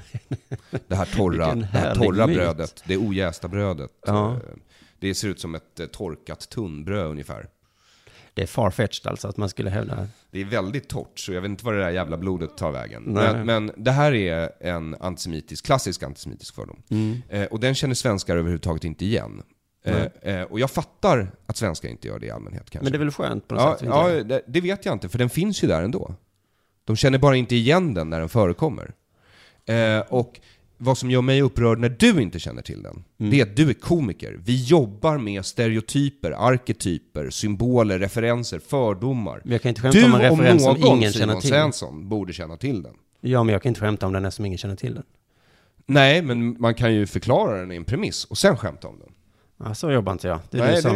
Det här torra, det här torra brödet, det ojästa brödet. Ja. Det ser ut som ett torkat tunnbröd ungefär. Det är farfetched alltså, att man skulle hävda... Det är väldigt torrt, så jag vet inte vad det där jävla blodet tar vägen. Men, men det här är en antisemitisk, klassisk antisemitisk fördom. Mm. Eh, och den känner svenskar överhuvudtaget inte igen. Eh, eh, och jag fattar att svenskar inte gör det i allmänhet kanske. Men det är väl skönt på något ja, sätt? Ja, det, det vet jag inte, för den finns ju där ändå. De känner bara inte igen den när den förekommer. Eh, och vad som gör mig upprörd när du inte känner till den, mm. det är att du är komiker. Vi jobbar med stereotyper, arketyper, symboler, referenser, fördomar. Men jag kan inte skämta om en referens som ingen känner till. Du om någon, Svensson, borde känna till den. Ja, men jag kan inte skämta om den eftersom ingen känner till den. Nej, men man kan ju förklara den i en premiss och sen skämta om den. Ja, så jobbar inte jag. Det är Nej, du som...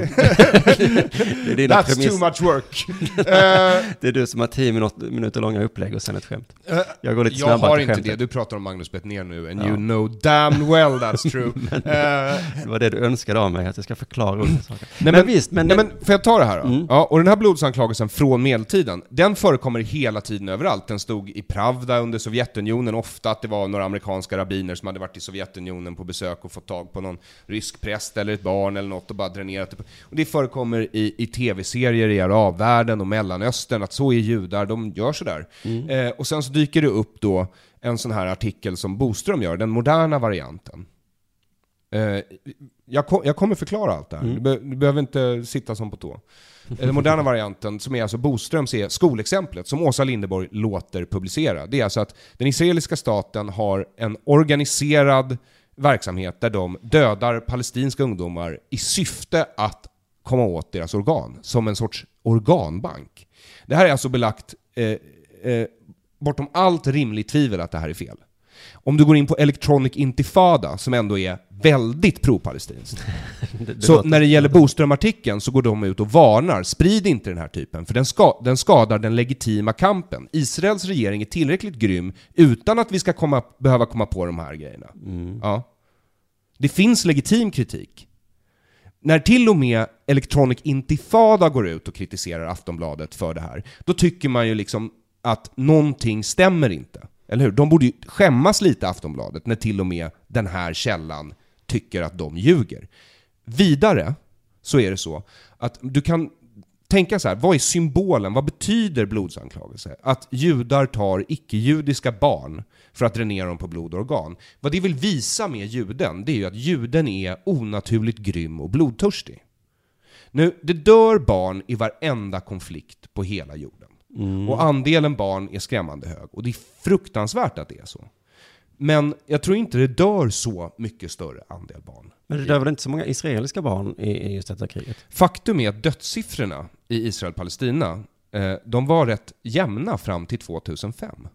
det... det är That's premiss. Too much work. Det är du som har tio minut- minuter långa upplägg och sen ett skämt. Jag går lite snabbare. Jag har inte skämtet. Det. Du pratar om Magnus Bettner nu. And ja. You know damn well that's true. men, uh... Det var det du önskade av mig, att jag ska förklara olika saker. Nej, men, men visst, men... Nej, men får jag ta det här då? Mm. Ja, och den här blodsanklagelsen från medeltiden, den förekommer hela tiden överallt. Den stod i Pravda under Sovjetunionen ofta, att det var några amerikanska rabbiner som hade varit i Sovjetunionen på besök och fått tag på någon rysk präst eller ett barn eller något och bara dränerat det. Och det förekommer i, i tv-serier i arabvärlden och Mellanöstern, att så är judar, de gör sådär. Mm. Eh, och sen så dyker det upp då en sån här artikel som Boström gör, den moderna varianten. Eh, jag, kom, jag kommer förklara allt det här. Mm. Du, be, du behöver inte sitta som på tå. Den moderna varianten, som är alltså Boströms är skolexemplet som Åsa Linderborg låter publicera. Det är alltså att den israeliska staten har en organiserad verksamhet där de dödar palestinska ungdomar i syfte att komma åt deras organ, som en sorts organbank. Det här är alltså belagt eh, eh, bortom allt rimligt tvivel att det här är fel. Om du går in på Electronic Intifada, som ändå är väldigt pro-palestinskt, det, det så när det gäller Boström-artikeln så går de ut och varnar, sprid inte den här typen, för den, ska, den skadar den legitima kampen. Israels regering är tillräckligt grym utan att vi ska komma, behöva komma på de här grejerna. Mm. Ja. Det finns legitim kritik. När till och med Electronic Intifada går ut och kritiserar Aftonbladet för det här, då tycker man ju liksom att någonting stämmer inte. Eller hur? De borde ju skämmas lite, Aftonbladet, när till och med den här källan tycker att de ljuger. Vidare så är det så att du kan tänka så här, vad är symbolen? Vad betyder blodsanklagelse? Att judar tar icke-judiska barn för att dränera dem på blod och organ. Vad det vill visa med juden, det är ju att juden är onaturligt grym och blodtörstig. Nu, det dör barn i varenda konflikt på hela jorden. Mm. Och andelen barn är skrämmande hög. Och det är fruktansvärt att det är så. Men jag tror inte det dör så mycket större andel barn. Men det dör väl inte så många israeliska barn i, i just detta kriget? Faktum är att dödssiffrorna i Israel-Palestina, eh, de var rätt jämna fram till tvåtusenfem.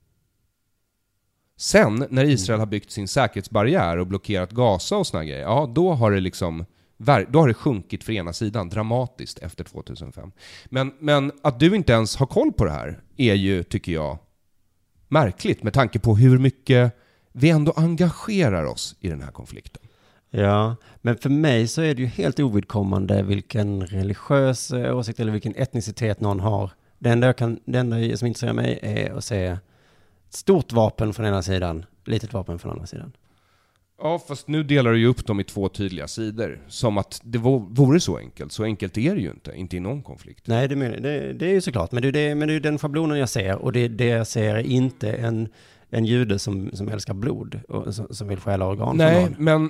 Sen, när Israel har byggt sin säkerhetsbarriär och blockerat Gaza och såna grejer, ja, då har det liksom då har det sjunkit för ena sidan dramatiskt efter tvåtusenfem. Men, men att du inte ens har koll på det här är ju, tycker jag, märkligt med tanke på hur mycket vi ändå engagerar oss i den här konflikten. Ja, men för mig så är det ju helt ovidkommande vilken religiös åsikt eller vilken etnicitet någon har. Det enda, jag kan, det enda som intresserar mig är att se ett stort vapen från ena sidan, litet vapen från andra sidan. Ja, fast nu delar du ju upp dem i två tydliga sidor. Som att det vore så enkelt. Så enkelt är det ju inte, inte i någon konflikt. Nej, det, det, det är ju såklart. Men det är, det, men det är den schablonen jag ser. Och det, det jag ser är inte en, en jude som, som älskar blod och som, som vill stjäla organ. Nej, men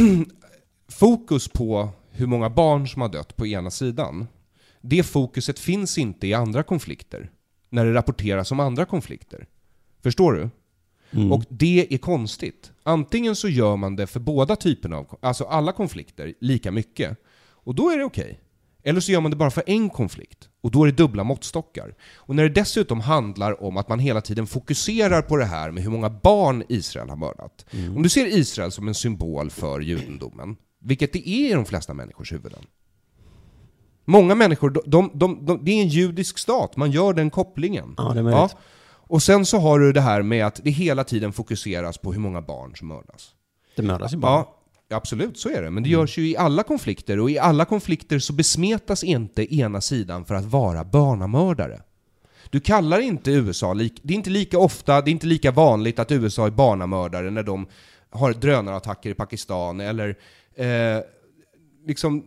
fokus på hur många barn som har dött på ena sidan, det fokuset finns inte i andra konflikter. När det rapporteras om andra konflikter. Förstår du? Mm. Och det är konstigt. Antingen så gör man det för båda typerna av, alltså alla konflikter lika mycket. Och då är det okej. Okay. Eller så gör man det bara för en konflikt. Och då är det dubbla måttstockar. Och när det dessutom handlar om att man hela tiden fokuserar på det här med hur många barn Israel har mördat. Mm. Om du ser Israel som en symbol för judendomen, vilket det är i de flesta människors huvuden. Många människor, de, de, de, de, det är en judisk stat. Man gör den kopplingen. Ja, det är möjligt. Ja. Och sen så har du det här med att det hela tiden fokuseras på hur många barn som mördas. Det mördas ju barn. Ja, absolut, så är det. Men det görs ju i alla konflikter. Och i alla konflikter så besmetas inte ena sidan för att vara barnamördare. Du kallar inte U S A, det är inte lika ofta, det är inte lika vanligt att U S A är barnamördare när de har drönarattacker i Pakistan. Eller eh, liksom...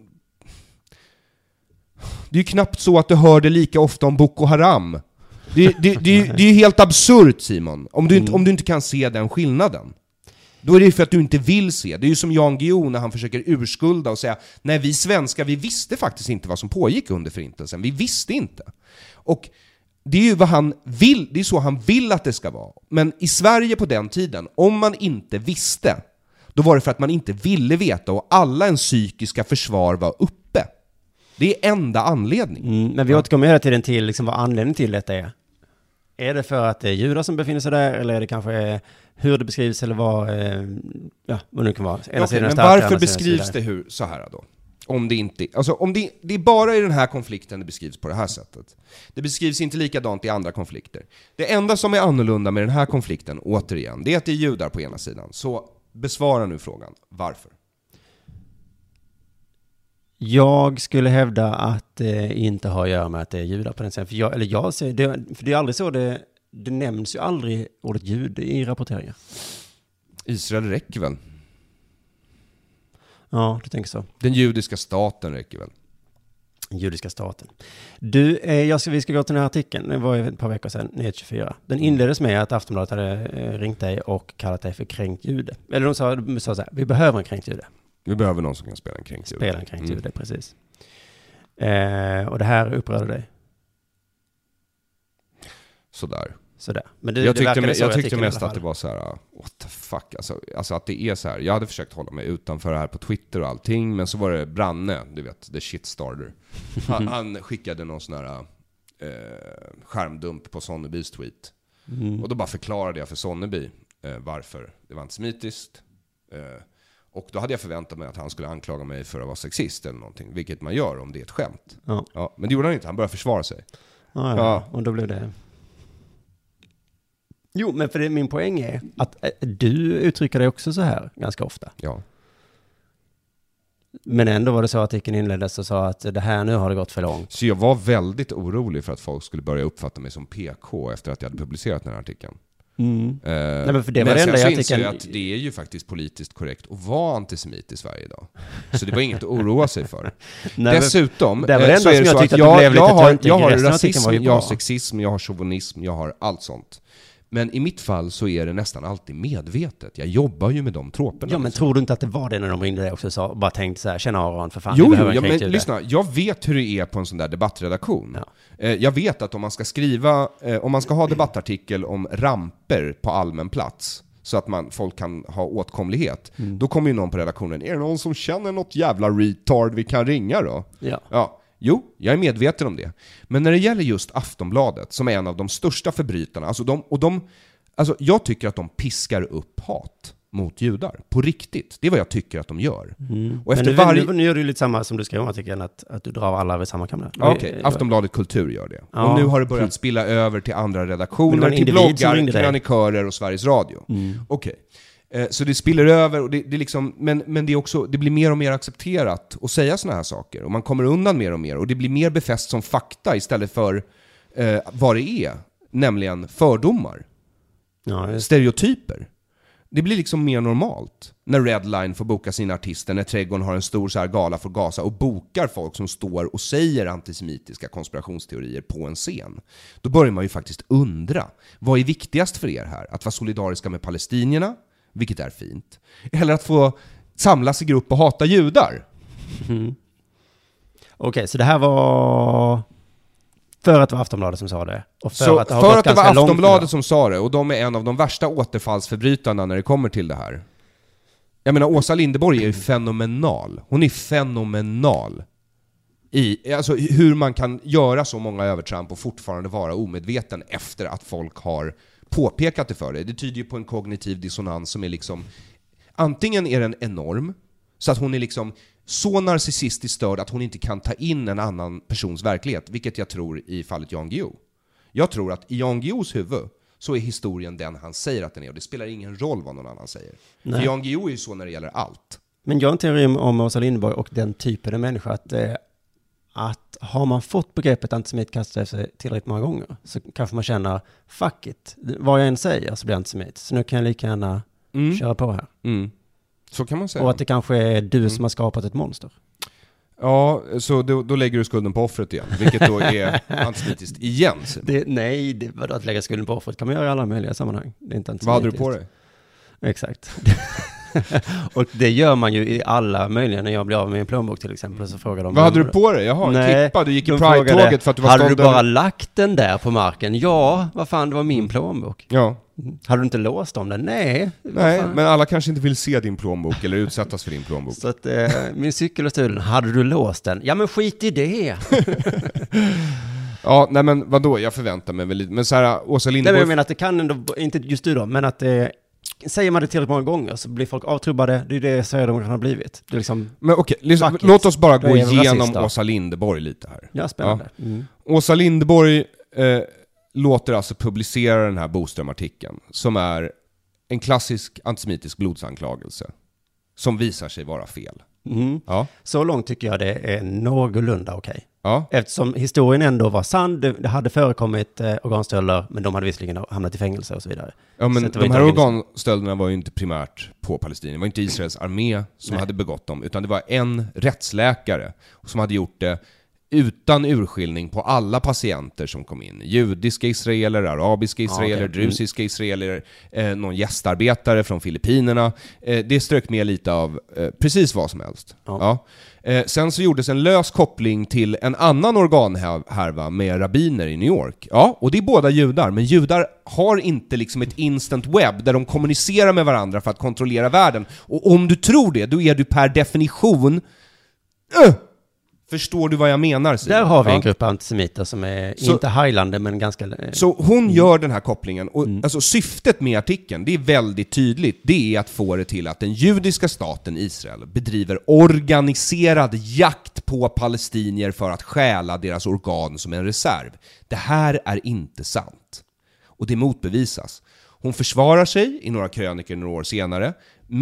Det är ju knappt så att du hör det lika ofta om Boko Haram. Det, det, det, det är ju helt absurt, Simon, om du, inte, om du inte kan se den skillnaden. Då är det för att du inte vill se. Det är ju som Jan Guillou när han försöker urskulda och säga, nej, vi svenskar, vi visste faktiskt inte vad som pågick under förintelsen. Vi visste inte. Och det är ju vad han vill, det är så han vill att det ska vara. Men i Sverige på den tiden, om man inte visste, då var det för att man inte ville veta och alla ens psykiska försvar var uppe. Det är enda anledning. Mm, men vi återkommer hela tiden till liksom vad anledningen till detta är. Är det för att det är judar som befinner sig där, eller är det kanske hur det beskrivs, eller vad, eh, ja, vad det kan vara. Ja, okay, men starkare, varför beskrivs det hur, så här då? Om det inte, alltså om det, det är bara i den här konflikten det beskrivs på det här sättet. Det beskrivs inte likadant i andra konflikter. Det enda som är annorlunda med den här konflikten, återigen, det är att det är judar på ena sidan. Så besvara nu frågan, varför? Jag skulle hävda att det inte har att göra med att det är judar på den sidan. För jag, eller jag säger, det, för det är aldrig så, det, det nämns ju aldrig ordet jud i rapporteringar. Israel räcker väl? Ja, du tänker så. Den judiska staten räcker väl? Den judiska staten. Du, eh, jag ska, vi ska gå till den här artikeln. Det var ett par veckor sedan, Nyhet tjugofyra. Den inleddes med att Aftonbladet hade eh, ringt dig och kallat dig för kränkt jude. Eller de sa, de sa så här, vi behöver en kränkt jude. Vi behöver någon som kan spela en kränkt jude. Spela en kränkt jude, mm. precis. Eh, och det här upprörde dig? Sådär. Sådär. Men det, jag det tyckte, med, så jag tyckte mest att det var så här, what the fuck, alltså, alltså att det är så här. Jag hade försökt hålla mig utanför det här på Twitter och allting, men så var det Branne, du vet, the shitstarter. Han, han skickade någon sån här eh, skärmdump på Sonnebys tweet. Mm. Och då bara förklarade jag för Sonneby eh, varför det var antisemitiskt. Eh, och då hade jag förväntat mig att han skulle anklaga mig för att vara sexist eller någonting, vilket man gör om det är ett skämt. Ja. Ja, men det gjorde han inte, han började försvara sig. Ja, ja. ja. Och då blev det... Jo, men för det, min poäng är att äh, du uttrycker dig också så här ganska ofta. Ja. Men ändå var det så att artikeln inleddes och sa att det här nu har det gått för långt. Så jag var väldigt orolig för att folk skulle börja uppfatta mig som P K efter att jag hade publicerat den här artikeln. Mm. Uh, Nej, men för det var men det enda sen jag inser jag att det är ju faktiskt politiskt korrekt att vara antisemit i Sverige idag. Så det var inget att oroa sig för. Nej, Dessutom det var det så är det jag så att jag, jag, jag har, jag har rasism, var jag har sexism, jag har chauvinism, jag har allt sånt. Men i mitt fall så är det nästan alltid medvetet. Jag jobbar ju med de tråporna. Ja, men liksom. Tror du inte att det var det när de ringde dig också och sa, bara tänkte så här, känna Aron för fan. Jo, jo ja, men lyssna, jag vet hur det är på en sån där debattredaktion. Ja. Eh, jag vet att om man ska skriva, eh, om man ska ha debattartikel om ramper på allmän plats, så att man, folk kan ha åtkomlighet. Mm. Då kommer ju någon på redaktionen, är det någon som känner något jävla retard vi kan ringa då? Ja. Ja. Jo, jag är medveten om det. Men när det gäller just Aftonbladet, som är en av de största förbrytarna, alltså de, och de, alltså jag tycker att de piskar upp hat mot judar. På riktigt. Det är vad jag tycker att de gör. Mm. Och efter Men nu, varje... nu, nu gör du lite samma som du skrev om artikeln, att, att du drar alla över samma kamera. Ja, okej, okay. Aftonbladet Kultur gör det. Ja. Och nu har det börjat spilla över till andra redaktioner, till bloggar, krönikörer och Sveriges Radio. Mm. Okej. Okay. Så det spiller över, och det, det, är liksom, men, men det, är också, det blir mer och mer accepterat att säga såna här saker. Och man kommer undan mer och mer. Och det blir mer befäst som fakta istället för eh, vad det är. Nämligen fördomar. Ja, stereotyper. Det blir liksom mer normalt när Redline får boka sina artister, när Trädgården har en stor så här gala för Gaza och bokar folk som står och säger antisemitiska konspirationsteorier på en scen. Då börjar man ju faktiskt undra, vad är viktigast för er här? Att vara solidariska med palestinierna, vilket är fint, eller att få samlas i grupp och hata judar? Mm. Okej, okay, så det här var... För att det var Aftonbladet som sa det. Och för så att det, har för gått att det var Aftonbladet Aftonbladet som sa det, och de är en av de värsta återfallsförbrytarna när det kommer till det här. Jag menar, Åsa Linderborg är ju fenomenal. Hon är fenomenal i alltså, hur man kan göra så många övertramp och fortfarande vara omedveten efter att folk har påpekat det för dig. Det tyder ju på en kognitiv dissonans som är liksom... Antingen är den enorm, så att hon är liksom så narcissistiskt störd att hon inte kan ta in en annan persons verklighet, vilket jag tror i fallet Jan Guillou. Jag tror att i Jan Guillous huvud så är historien den han säger att den är, och det spelar ingen roll vad någon annan säger. Nej. För Jan Guillou är ju så när det gäller allt. Men jag har en teori om Åsa Linderborg och den typen av människa att, eh, att har man fått begreppet antisemit kastat efter sig tillräckligt många gånger så kanske man känner, fuck it, vad jag än säger så blir jag antisemit. Så nu kan jag lika gärna mm. köra på här. Mm. Så kan man säga. Och att det kanske är du mm. som har skapat ett monster. Ja, så då, då lägger du skulden på offret igen. Vilket då är antisemitiskt igen. Det, nej, det, vadå, att lägga skulden på offret kan man göra i alla möjliga sammanhang. Det är inte vad hade du på dig? Exakt. Och det gör man ju i alla möjliga. När jag blir av med en plånbok till exempel så frågar de... Vad hade du på dig? Jaha, nej, klippa, du gick i Pride-tåget för att du var hade stånd du bara lagt den där på marken? Ja, vad fan, det var min plånbok. Ja. Hade du inte låst om den? Nej. Nej, men alla kanske inte vill se din plånbok eller utsättas för din plånbok. Så att eh, min cykel och stulen, hade du låst den? Ja, men skit i det. Ja, nej men vadå? Jag förväntar mig väl lite. Men så här, Åsa Linderborg... Nej, men jag menar att det kan ändå, inte just du då, men att eh, säger man det tillräckligt många gånger så blir folk avtrubbade. Det är det Sverigedemokraterna har blivit. Det är liksom... Men okej, liksom, låt oss bara gå igenom Åsa Linderborg lite här. Ja, spännande. Ja. Mm. Åsa Linderborg eh, låter alltså publicera den här Boström-artikeln som är en klassisk antisemitisk blodsanklagelse som visar sig vara fel. Mm. Ja. Så långt tycker jag det är någorlunda okej. Okay. Ja. Eftersom historien ändå var sann, det, det hade förekommit eh, organstölder, men de hade visserligen hamnat i fängelse och så vidare. Ja, men så de här organstölderna var ju inte primärt på Palestina. Det var inte Israels armé som Nej. hade begått dem, utan det var en rättsläkare som hade gjort det utan urskiljning på alla patienter som kom in. Judiska israeler, arabiska israeler, ja, okay. drusiska israeler, eh, någon gästarbetare från Filippinerna. Eh, det strök med lite av eh, precis vad som helst. Ja. Ja. Eh, sen så gjordes en lös koppling till en annan organhärva med rabbiner i New York. Ja, och det är båda judar, men judar har inte liksom ett instant web där de kommunicerar med varandra för att kontrollera världen. Och om du tror det, då är du per definition... Uh, Förstår du vad jag menar, Simon? Där har vi en ja. grupp antisemiter som är så, inte highlande men ganska... Så hon gör den här kopplingen. Och mm. alltså, syftet med artikeln, det är väldigt tydligt. Det är att få det till att den judiska staten Israel bedriver organiserad jakt på palestinier för att stjäla deras organ som en reserv. Det här är inte sant. Och det motbevisas. Hon försvarar sig i några kröniker några år senare.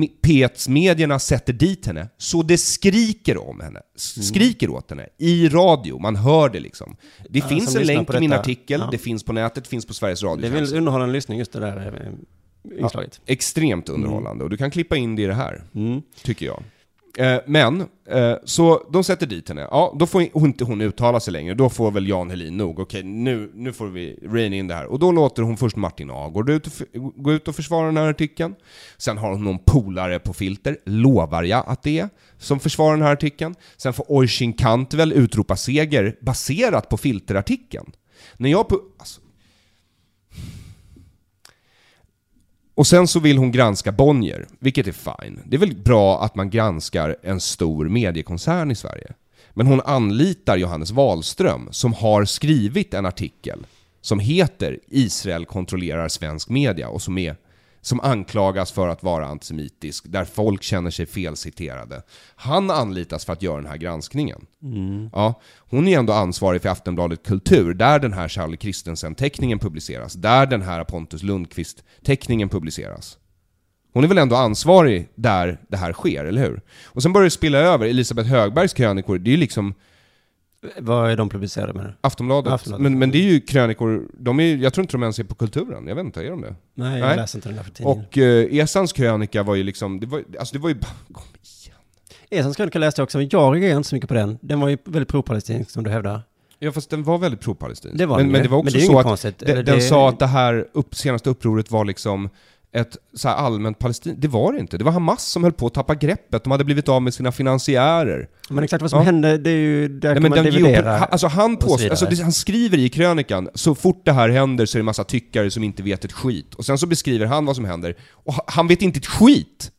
P ett-medierna sätter dit henne så det skriker om henne, skriker åt henne i radio, man hör det liksom. Det ja, finns en länk i min artikel, ja. Det finns på nätet, det finns på Sveriges Radio. Det är väl underhållande lyssning just det där inslaget. Ja, extremt underhållande mm. och du kan klippa in det i det här, mm. tycker jag. Eh, men, eh, så de sätter dit henne. Ja, då får hon inte hon uttala sig längre. Då får väl Jan Helin nog. Okej, nu, nu får vi rein in det här. Och då låter hon först Martin Agård ut och, gå ut och försvara den här artikeln. Sen har hon någon polare på Filter, lovar jag att det är, som försvarar den här artikeln. Sen får Oisin Cantwell utropa seger baserat på Filterartikeln. När jag på... Alltså, Och sen så vill hon granska Bonnier, vilket är fine. Det är väl bra att man granskar en stor mediekoncern i Sverige. Men hon anlitar Johannes Wahlström som har skrivit en artikel som heter Israel kontrollerar svensk media och som, är, som anklagas för att vara antisemitisk, där folk känner sig felciterade. Han anlitas för att göra den här granskningen. Mm. Ja, hon är ändå ansvarig för Aftonbladet Kultur, där den här Charlie Christensen-teckningen publiceras, där den här Pontus Lundqvist-teckningen publiceras. Hon är väl ändå ansvarig där det här sker, eller hur? Och sen börjar det spilla över. Elisabeth Högbergs krönikor, det är ju liksom... Vad är de publicerade med det? Aftonbladet. Aftonbladet. Men, men det är ju krönikor, de är, jag tror inte de ens är på Kulturen. Jag vet inte, är de det? Nej, jag Nej. läser inte den där för tidningen. Och eh, Esans krönika var ju liksom, det var, alltså det var ju bara, kom igen. Esans krönika läste jag också, men jag reagerar inte så mycket på den. Den var ju väldigt pro-palestinsk, som du hävdar. Ja, fast den var väldigt pro-palestinsk. Det var men, den, men det var också men det så att konstigt. Den, det... den sa att det här upp, senaste upproret var liksom ett så här allmänt palestin. Det var det inte. Det var Hamas som höll på att tappa greppet. De hade blivit av med sina finansiärer. Men exakt vad som ja. hände, det är ju där Nej, kan men man dividera. Han, alltså han, pås, alltså det, han skriver i krönikan, så fort det här händer så är det en massa tyckare som inte vet ett skit. Och sen så beskriver han vad som händer. Och han vet inte ett skit!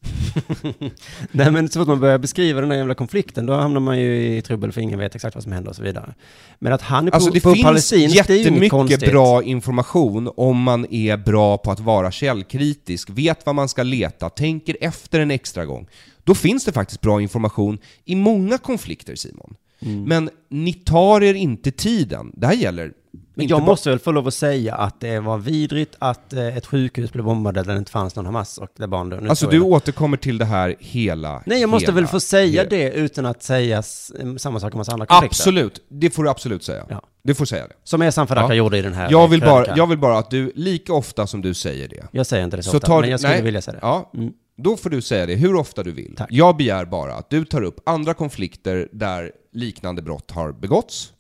Nej, men så fort man börjar beskriva den här jävla konflikten, då hamnar man ju i trubbel för ingen vet exakt vad som händer och så vidare. Men att han är på, alltså det på finns palestinsk, det är ju inget konstigt. Jättemycket bra information om man är bra på att vara källkritisk, vet vad man ska leta, tänker efter en extra gång. Då finns det faktiskt bra information i många konflikter, Simon. Mm. Men ni tar er inte tiden. Det här gäller... Men jag måste väl få lov att säga att det var vidrigt att eh, ett sjukhus blev bombat där det inte fanns någon Hamas och där barn dör. Alltså du jag. återkommer till det här hela... Nej, jag måste hela, väl få säga hela. det utan att säga s- samma sak om massa andra konflikter. Absolut, det får du absolut säga. Ja. Du får säga det. Som Esan Fadaka ja. gjorde i den här... Jag vill, bara, jag vill bara att du, lika ofta som du säger det... Jag säger inte det så, så ofta, tar, men jag skulle nej, vilja säga det. Ja, mm. Då får du säga det hur ofta du vill. Tack. Jag begär bara att du tar upp andra konflikter där liknande brott har begåtts.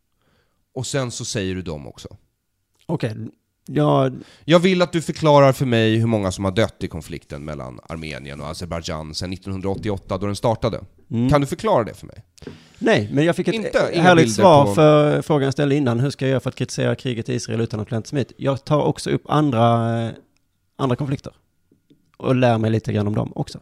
Och sen så säger du dem också. Okej, okay. jag... Jag vill att du förklarar för mig hur många som har dött i konflikten mellan Armenien och Azerbaijan sedan nittonhundraåttioåtta då den startade. Mm. Kan du förklara det för mig? Nej, men jag fick ett Inte, härligt svar på... för frågan jag ställde innan. Hur ska jag göra för att kritisera kriget i Israel utan att bli antisemit? Jag tar också upp andra, andra konflikter. Och lär mig lite grann om dem också.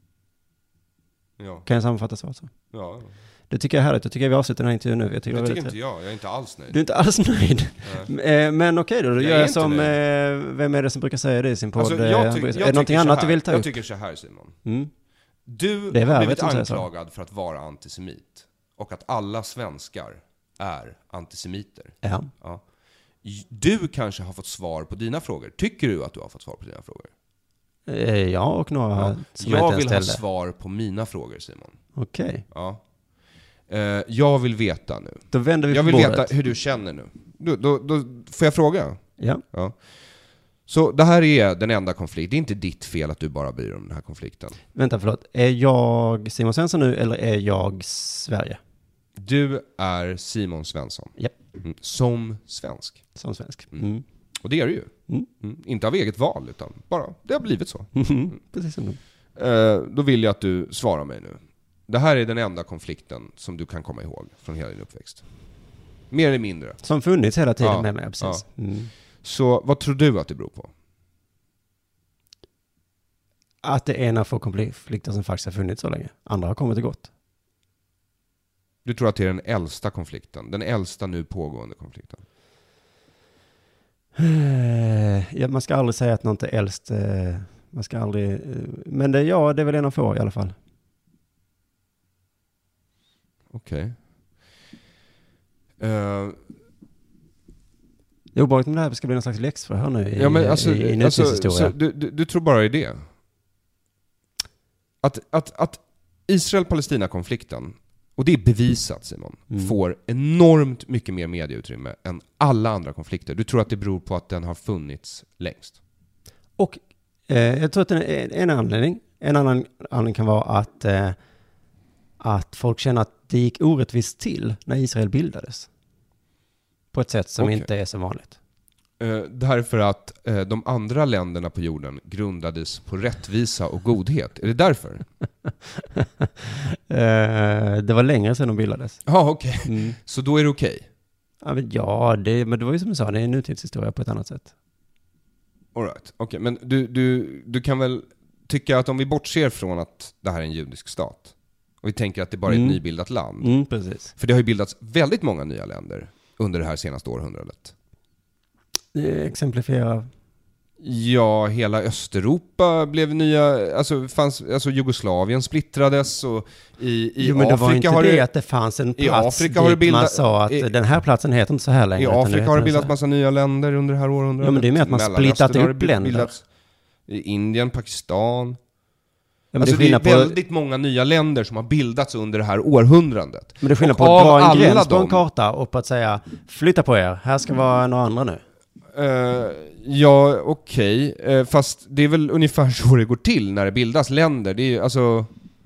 Ja. Kan jag sammanfatta så? Alltså? Ja. Det tycker jag är härligt. Jag tycker vi avslutar den här intervjun nu. Jag tycker det det tycker inte jag. Jag är inte alls nöjd. Du är inte alls nöjd? Nej. Men okej då. Då jag gör jag som... Nöjd. Vem är det som brukar säga det i sin podd? Alltså, jag ty- jag är det någonting annat du vill ta upp? Jag tycker så här, Simon. Mm. Du det är har blivit anklagad för att vara antisemit. Och att alla svenskar är antisemiter. Ja. ja. Du kanske har fått svar på dina frågor. Tycker du att du har fått svar på dina frågor? Ja, och några ja. som jag jag vill ställde. ha svar på mina frågor, Simon. Okej. Okay. Ja. Uh, jag vill veta nu. Då vänder vi jag på vill bordet. veta hur du känner nu. Då, då, då får jag fråga? Ja. ja. Så det här är den enda konflikten. Det är inte ditt fel att du bara bryr dig om den här konflikten. Vänta, förlåt. Är jag Simon Svensson nu eller är jag Sverige? Du är Simon Svensson. Japp. Mm. Som svensk. Som svensk. Mm. Mm. Och det är du ju. Mm. Mm. Inte av eget val, utan bara, det har blivit så. Mm. Precis som du. Uh, då vill jag att du svarar mig nu. Det här är den enda konflikten som du kan komma ihåg från hela din uppväxt. Mer eller mindre. Som funnits hela tiden ja, med mig, precis. Ja. Mm. Så vad tror du att det beror på? Att det är en av få konflikter som faktiskt har funnits så länge. Andra har kommit och gått. Du tror att det är den äldsta konflikten? Den äldsta nu pågående konflikten? Ja, man ska aldrig säga att något är äldst. Man ska aldrig... Men det, ja, det är väl en av få i alla fall. Okej. Okay. Uh, det är obehagligt om det här ska bli någon slags läxförhör nu i, ja, men alltså, i, i alltså, nutidshistoria. Du, du, du tror bara i det? Att, att, att Israel-Palestina-konflikten, och det är bevisat, Simon, mm. får enormt mycket mer medieutrymme än alla andra konflikter. Du tror att det beror på att den har funnits längst? Och eh, jag tror att en, en anledning, en annan anledning kan vara att eh, att folk känner att det gick orättvist till när Israel bildades. På ett sätt som okay. inte är så vanligt. Uh, därför att uh, de andra länderna på jorden grundades på rättvisa och godhet. Är det därför? uh, det var längre sedan de bildades. Ja, ah, okej. Okay. Mm. Så då är det okej? Okay. Ja, men, ja det, men det var ju som du sa, det är en nutidshistoria på ett annat sätt. All right. Okay, men du, du, du kan väl tycka att om vi bortser från att det här är en judisk stat och vi tänker att det bara är ett Mm. nybildat land. Mm, precis. För det har ju bildats väldigt många nya länder under det här senaste århundradet. Eh, Exemplifiera. Ja, hela Östeuropa blev nya, alltså, fanns, alltså Jugoslavien splittrades och i, i Jo, men Afrika det var inte har det det, att det fanns en i plats Afrika har det dit bildat- man sa att i- den här platsen heter inte så här längre. i utan nu Afrika heter har det den bildats så här. massa nya länder under det här århundradet. Ja, men det är mer att man Mellanöstern splittat har det upp länder. bildats i Indien, Pakistan. Ja, men Alltså det är det är skillnad på, väldigt många nya länder som har bildats under det här århundradet. men det är skillnad Och på att av dra en alla gräns på en dem- karta och på att säga flytta på er, här ska vara några andra nu. Uh, ja, okej. Okay. Uh, fast det är väl ungefär så det går till när det bildas länder. Det är ju, alltså...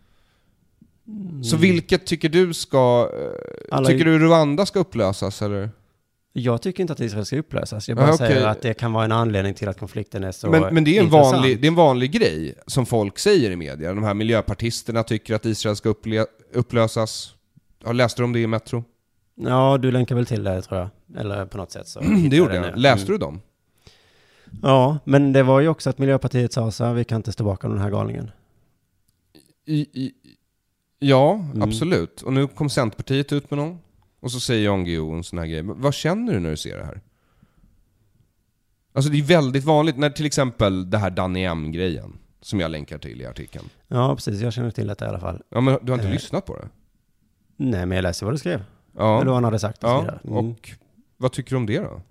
Mm. Så vilket tycker du ska... Uh, Alla tycker ju- du Rwanda ska upplösas, eller? Jag tycker inte att Israel ska upplösas. Jag bara Ah, okej. säger att det kan vara en anledning till att konflikten är så Men, men det, är en intressant. vanlig, det är en vanlig grej som folk säger i media. De här miljöpartisterna tycker att Israel ska upple- upplösas. Ja, läste du om det i Metro? Ja, du länkar väl till det tror jag. Eller på något sätt så. Det gjorde jag. nu. Läste Mm. du dem? Ja, men det var ju också att Miljöpartiet sa så här, vi kan inte stå bakom den här galningen. I, i, ja, Mm. absolut. Och nu kom Centerpartiet ut med någon. Och så säger Jan Guillou en sån här grej. Vad känner du när du ser det här? Alltså det är väldigt vanligt när till exempel det här Danny M-grejen som jag länkar till i artikeln. Ja, precis. Jag känner till detta i alla fall. Ja, men du har inte Eh. lyssnat på det? Nej, men jag läser vad du skrev. Ja. Eller vad han hade sagt och så Ja, vidare. Mm. och vad tycker du om det då?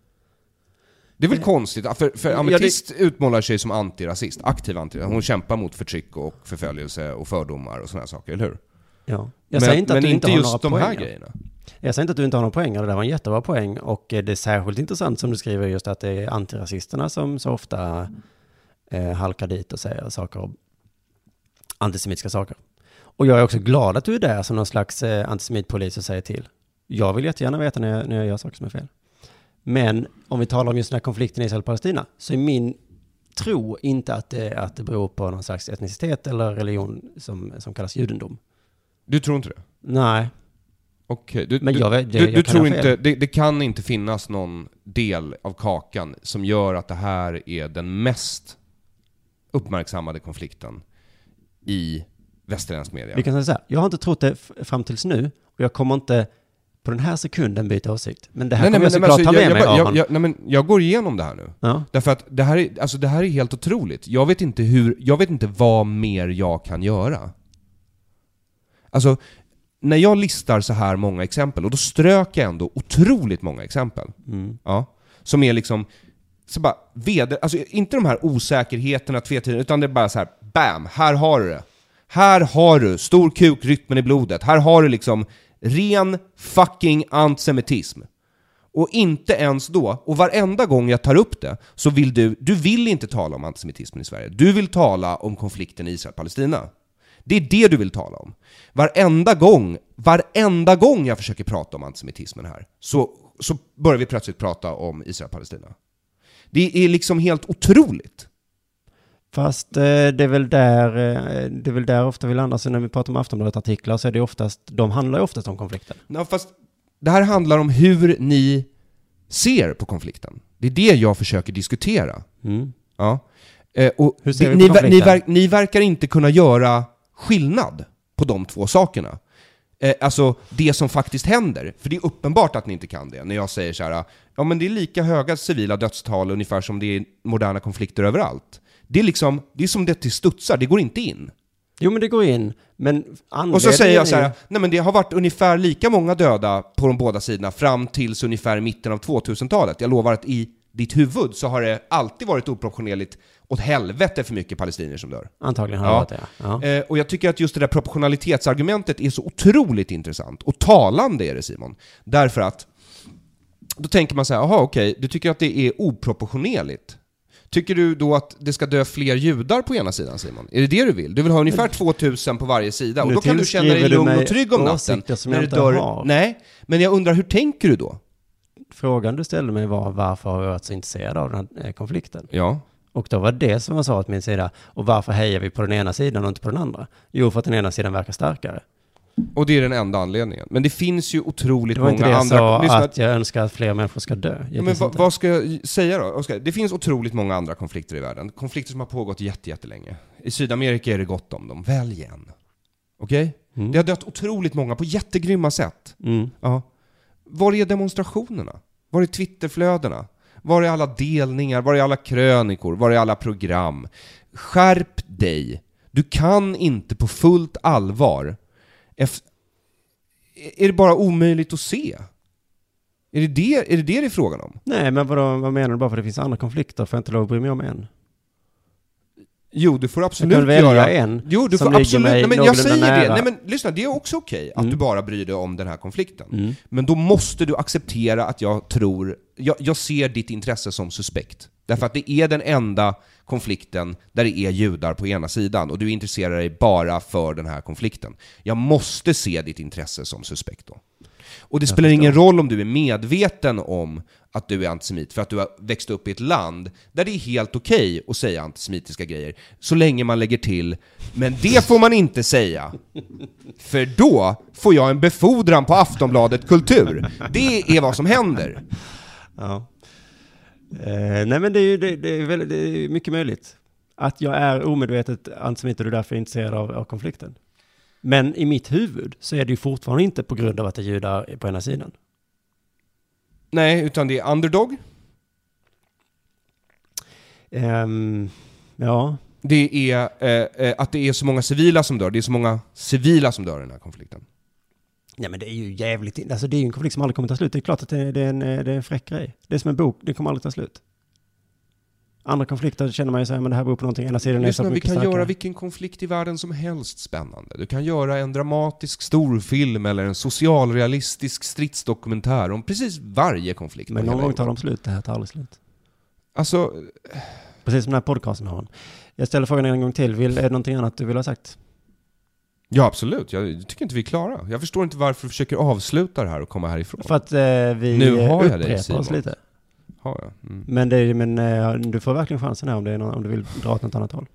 Det är väl konstigt, för, för Ja, Ametist utmålar sig som antirasist, aktiv antirasist. Hon kämpar mot förtryck och förföljelse och fördomar och såna här saker, eller hur? Ja. Jag men säger inte att men du inte inte har just några de här poänger. grejerna. Jag säger inte att du inte har några poänger. Det där var en jättebra poäng. Och eh, det är särskilt intressant som du skriver just att det är antirasisterna som så ofta eh, halkar dit och säger saker om antisemitiska saker. Och jag är också glad att du är där som någon slags eh, antisemitpolis och säger till. Jag vill jättegärna veta när jag, när jag gör saker som är fel. Men om vi talar om just den här konflikten i Israel-Palestina så är min tro inte att det, att det beror på någon slags etnicitet eller religion som, som kallas judendom. Du tror inte det? Nej. Okej, du, Men du, jag vet- du, jag du kan tror ha fel. inte, det, det kan inte finnas någon del av kakan som gör att det här är den mest uppmärksammade konflikten i västerländsk media. Vi kan säga så här, jag har inte trott det f- fram tills nu och jag kommer inte på den här sekunden byta åsikt. Men det här kommer jag såklart alltså, ta med jag, mig, jag, Aron. jag, jag, nej, men jag går igenom det här nu. Ja. Därför att det här, är, alltså det här är helt otroligt. Jag vet inte hur, jag vet inte vad mer jag kan göra. Alltså, när jag listar så här många exempel, och då strök jag ändå otroligt många exempel. Mm. Ja, som är liksom, så bara, veder, alltså inte de här osäkerheterna, tvetydigheterna, utan det är bara så här, bam, här har du det. Här har du stor kuk, rytmen i blodet. Här har du liksom ren fucking antisemitism. Och inte ens då, och varenda gång jag tar upp det, så vill du, du vill inte tala om antisemitismen i Sverige. Du vill tala om konflikten i Israel-Palestina. Det är det du vill tala om. Varenda gång, varenda gång jag försöker prata om antisemitismen här, så, så börjar vi plötsligt prata om Israel-Palestina. Det är liksom helt otroligt. Fast eh, det är väl där eh, det är väl där ofta vi landar. Så när vi pratar om Aftonbladet-artiklar så är det oftast, de handlar ju oftast om konflikten. Ja, fast det här handlar om hur ni ser på konflikten. Det är det jag försöker diskutera. Mm. Ja. Eh, och Hur ser det, vi på ni, ver- ni, konflikten? ver- ni verkar inte kunna göra skillnad på de två sakerna. Eh, alltså det som faktiskt händer. För det är uppenbart att ni inte kan det. När jag säger så här, ja men det är lika höga civila dödstal ungefär som det är moderna konflikter överallt. Det är liksom, det är som det till studsar, det går inte in. Jo, men det går in. Men Och så säger jag så här, är- nej men det har varit ungefär lika många döda på de båda sidorna fram tills ungefär mitten av tvåtusentalet. Jag lovar att i ditt huvud så har det alltid varit oproportionerligt åt helvete för mycket palestinier som dör. Antagligen har Ja. det varit det. Ja. Eh, och jag tycker att just det där proportionalitetsargumentet är så otroligt intressant. Och talande är det, Simon. Därför att då tänker man så här, jaha okej, du tycker att det är oproportionerligt. Tycker du då att det ska dö fler judar på ena sidan, Simon? Är det det du vill? Du vill ha ungefär tvåtusen på varje sida. Och Nu då kan du känna dig tillskriver du lugn mig och trygg om natten. åsikter som När jag det inte dör. har. Nej, men jag undrar, hur tänker du då? Frågan du ställde mig var varför har vi varit så intresserade av den här eh, konflikten? Ja. Och då var det som jag sa åt min sida. Och varför hejar vi på den ena sidan och inte på den andra? Jo, för att den ena sidan verkar starkare. Och det är den enda anledningen. Men det finns ju otroligt många andra... Det var inte det jag sa, Lyssna, att jag önskar att fler människor ska dö. Ja, men va, vad ska jag säga då? Oskar, det finns otroligt många andra konflikter i världen. Konflikter som har pågått jätte, jättelänge. I Sydamerika är det gott om dem. Välj en. Okej? Okay? Mm. Det har dött otroligt många på jättegrymma sätt. Mm. Ja. Var är demonstrationerna? Var är Twitterflödena? Var är alla delningar? Var är alla krönikor? Var är alla program? Skärp dig. Du kan inte på fullt allvar. F- är det bara omöjligt att se? Är det det, är det det det är frågan om? Nej, men vadå, vad menar du? Bara för att det finns andra konflikter får jag inte lov att bry mig om en? Jo, du får absolut jag kan välja göra en. Jo, du som får absolut. Nej, men jag säger nära. det. Nej, men lyssna, det är också okej att mm. du bara bryr dig om den här konflikten. Mm. Men då måste du acceptera att jag tror, jag, jag ser ditt intresse som suspekt. Därför att det är den enda konflikten där det är judar på ena sidan och du intresserar dig bara för den här konflikten. Jag måste se ditt intresse som suspekt då. Och det jag spelar förstår. ingen roll om du är medveten om att du är antisemit för att du har växt upp i ett land där det är helt okej att säga antisemitiska grejer så länge man lägger till, men det får man inte säga. För då får jag en befordran på Aftonbladet Kultur. Det är vad som händer. Ja. Eh, nej men det är ju det, det är väldigt, det är mycket möjligt att jag är omedvetet antisemit och du är därför intresserad av, av konflikten. Men i mitt huvud så är det ju fortfarande inte på grund av att det är judar på ena sidan. Nej, utan det är underdog. Um, ja. Det är eh, att det är så många civila som dör. Det är så många civila som dör i den här konflikten. Ja, men det är ju jävligt... Alltså det är ju en konflikt som aldrig kommer ta slut. Det är klart att det, det, är, en, det är en fräck grej. Det är som en bok, det kommer aldrig ta slut. Andra konflikter känner man ju så här, men det här beror på någonting. Ena sidan är så vi kan starkare. göra vilken konflikt i världen som helst spännande. Du kan göra en dramatisk storfilm eller en socialrealistisk stridsdokumentär om precis varje konflikt. Men någon gång tar de slut, det här tar aldrig slut. Alltså... Precis som den här podcasten har. Jag ställer frågan en gång till. Vill, är det någonting annat du vill ha sagt? Ja, absolut. Jag tycker inte vi är klara. Jag förstår inte varför du försöker avsluta det här och komma härifrån. För att eh, vi nu har jag dig, upprepar oss lite. Har jag. Mm. Men, det, men eh, du får verkligen chansen här om, det är någon, om du vill dra åt något annat håll.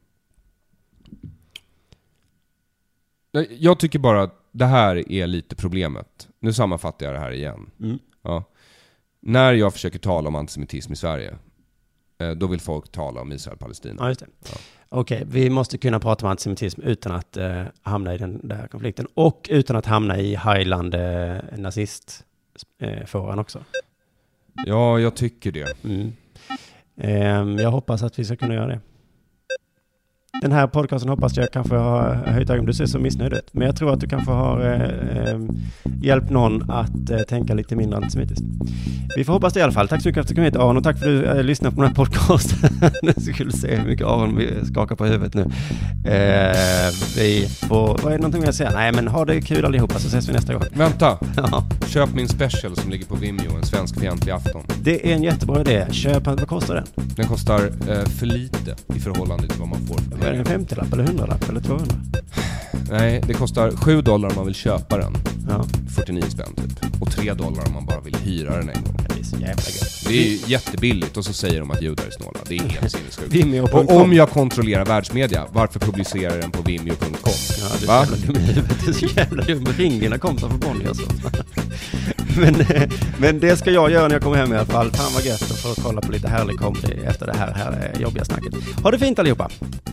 Jag tycker bara att det här är lite problemet. Nu sammanfattar jag det här igen. Mm. Ja. När jag försöker tala om antisemitism i Sverige, då vill folk tala om Israel-Palestina. Ja, just det. Ja. Okej, vi måste kunna prata om antisemitism utan att eh, hamna i den där konflikten. Och utan att hamna i hajlande eh, nazistfåran eh, också. Ja, jag tycker det. Mm. Eh, jag hoppas att vi ska kunna göra det. Den här podcasten hoppas jag kanske har höjt ögon. Du ser så missnöjd ut. Men jag tror att du kanske har eh, hjälpt någon att eh, tänka lite mindre antisemitiskt. Vi får hoppas det i alla fall. Tack så mycket för att du kom hit, Aron. Och tack för att du eh, lyssnade på den här podcasten. Nu skulle se hur mycket Aron vi skakar på huvudet nu. Eh, vi får... Vad är det någonting jag säga? Nej, men ha det kul allihopa så ses vi nästa gång. Vänta. Ja. Köp min special som ligger på Vimeo. En svensk fientlig afton. Det är en jättebra idé. Köp, vad kostar den? Den kostar eh, för lite i förhållande till vad man får. Vad är det, en femtiolapp eller hundralapp eller tvåhundra? Nej, det kostar sju dollar om man vill köpa den. Ja. fyrtionio spänn typ. Och tre dollar om man bara vill hyra den en gång. Det är så jävla gött. Det är ju jättebilligt och så säger de att judar är snåla. Det är helt sinnessjukt. Vimeo punkt com. Och om jag kontrollerar världsmedia, varför publicerar den på Vimeo punkt com? Ja, du är så jävla dum i huvudet. Du är så jävla dum. Ring dina kompisar för Bonnier alltså. men, men det ska jag göra när jag kommer hem i alla fall. Fan vad gött att få kolla på lite härlig comedy efter det här, här jobbiga snacket. Ha det fint allihopa!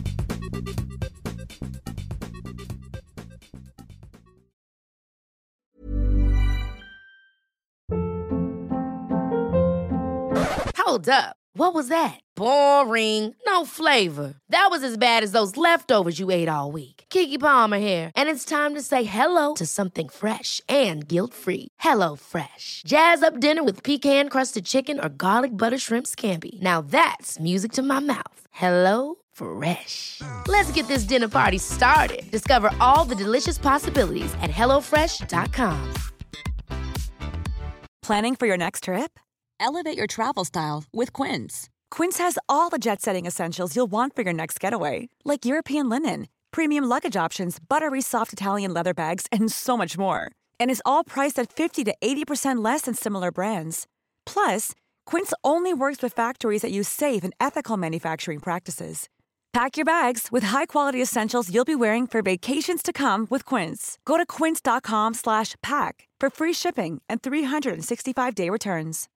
Hold up. What was that? Boring. No flavor. That was as bad as those leftovers you ate all week. Keke Palmer here, and it's time to say hello to something fresh and guilt-free. Hello Fresh. Jazz up dinner with pecan-crusted chicken or garlic butter shrimp scampi. Now that's music to my mouth. Hello Fresh. Let's get this dinner party started. Discover all the delicious possibilities at hello fresh dot com. Planning for your next trip? Elevate your travel style with Quince. Quince has all the jet-setting essentials you'll want for your next getaway, like European linen, premium luggage options, buttery soft Italian leather bags, and so much more. And is all priced at fifty to eighty percent less than similar brands. Plus, Quince only works with factories that use safe and ethical manufacturing practices. Pack your bags with high-quality essentials you'll be wearing for vacations to come with Quince. Go to quince.com slash pack for free shipping and three sixty-five day returns.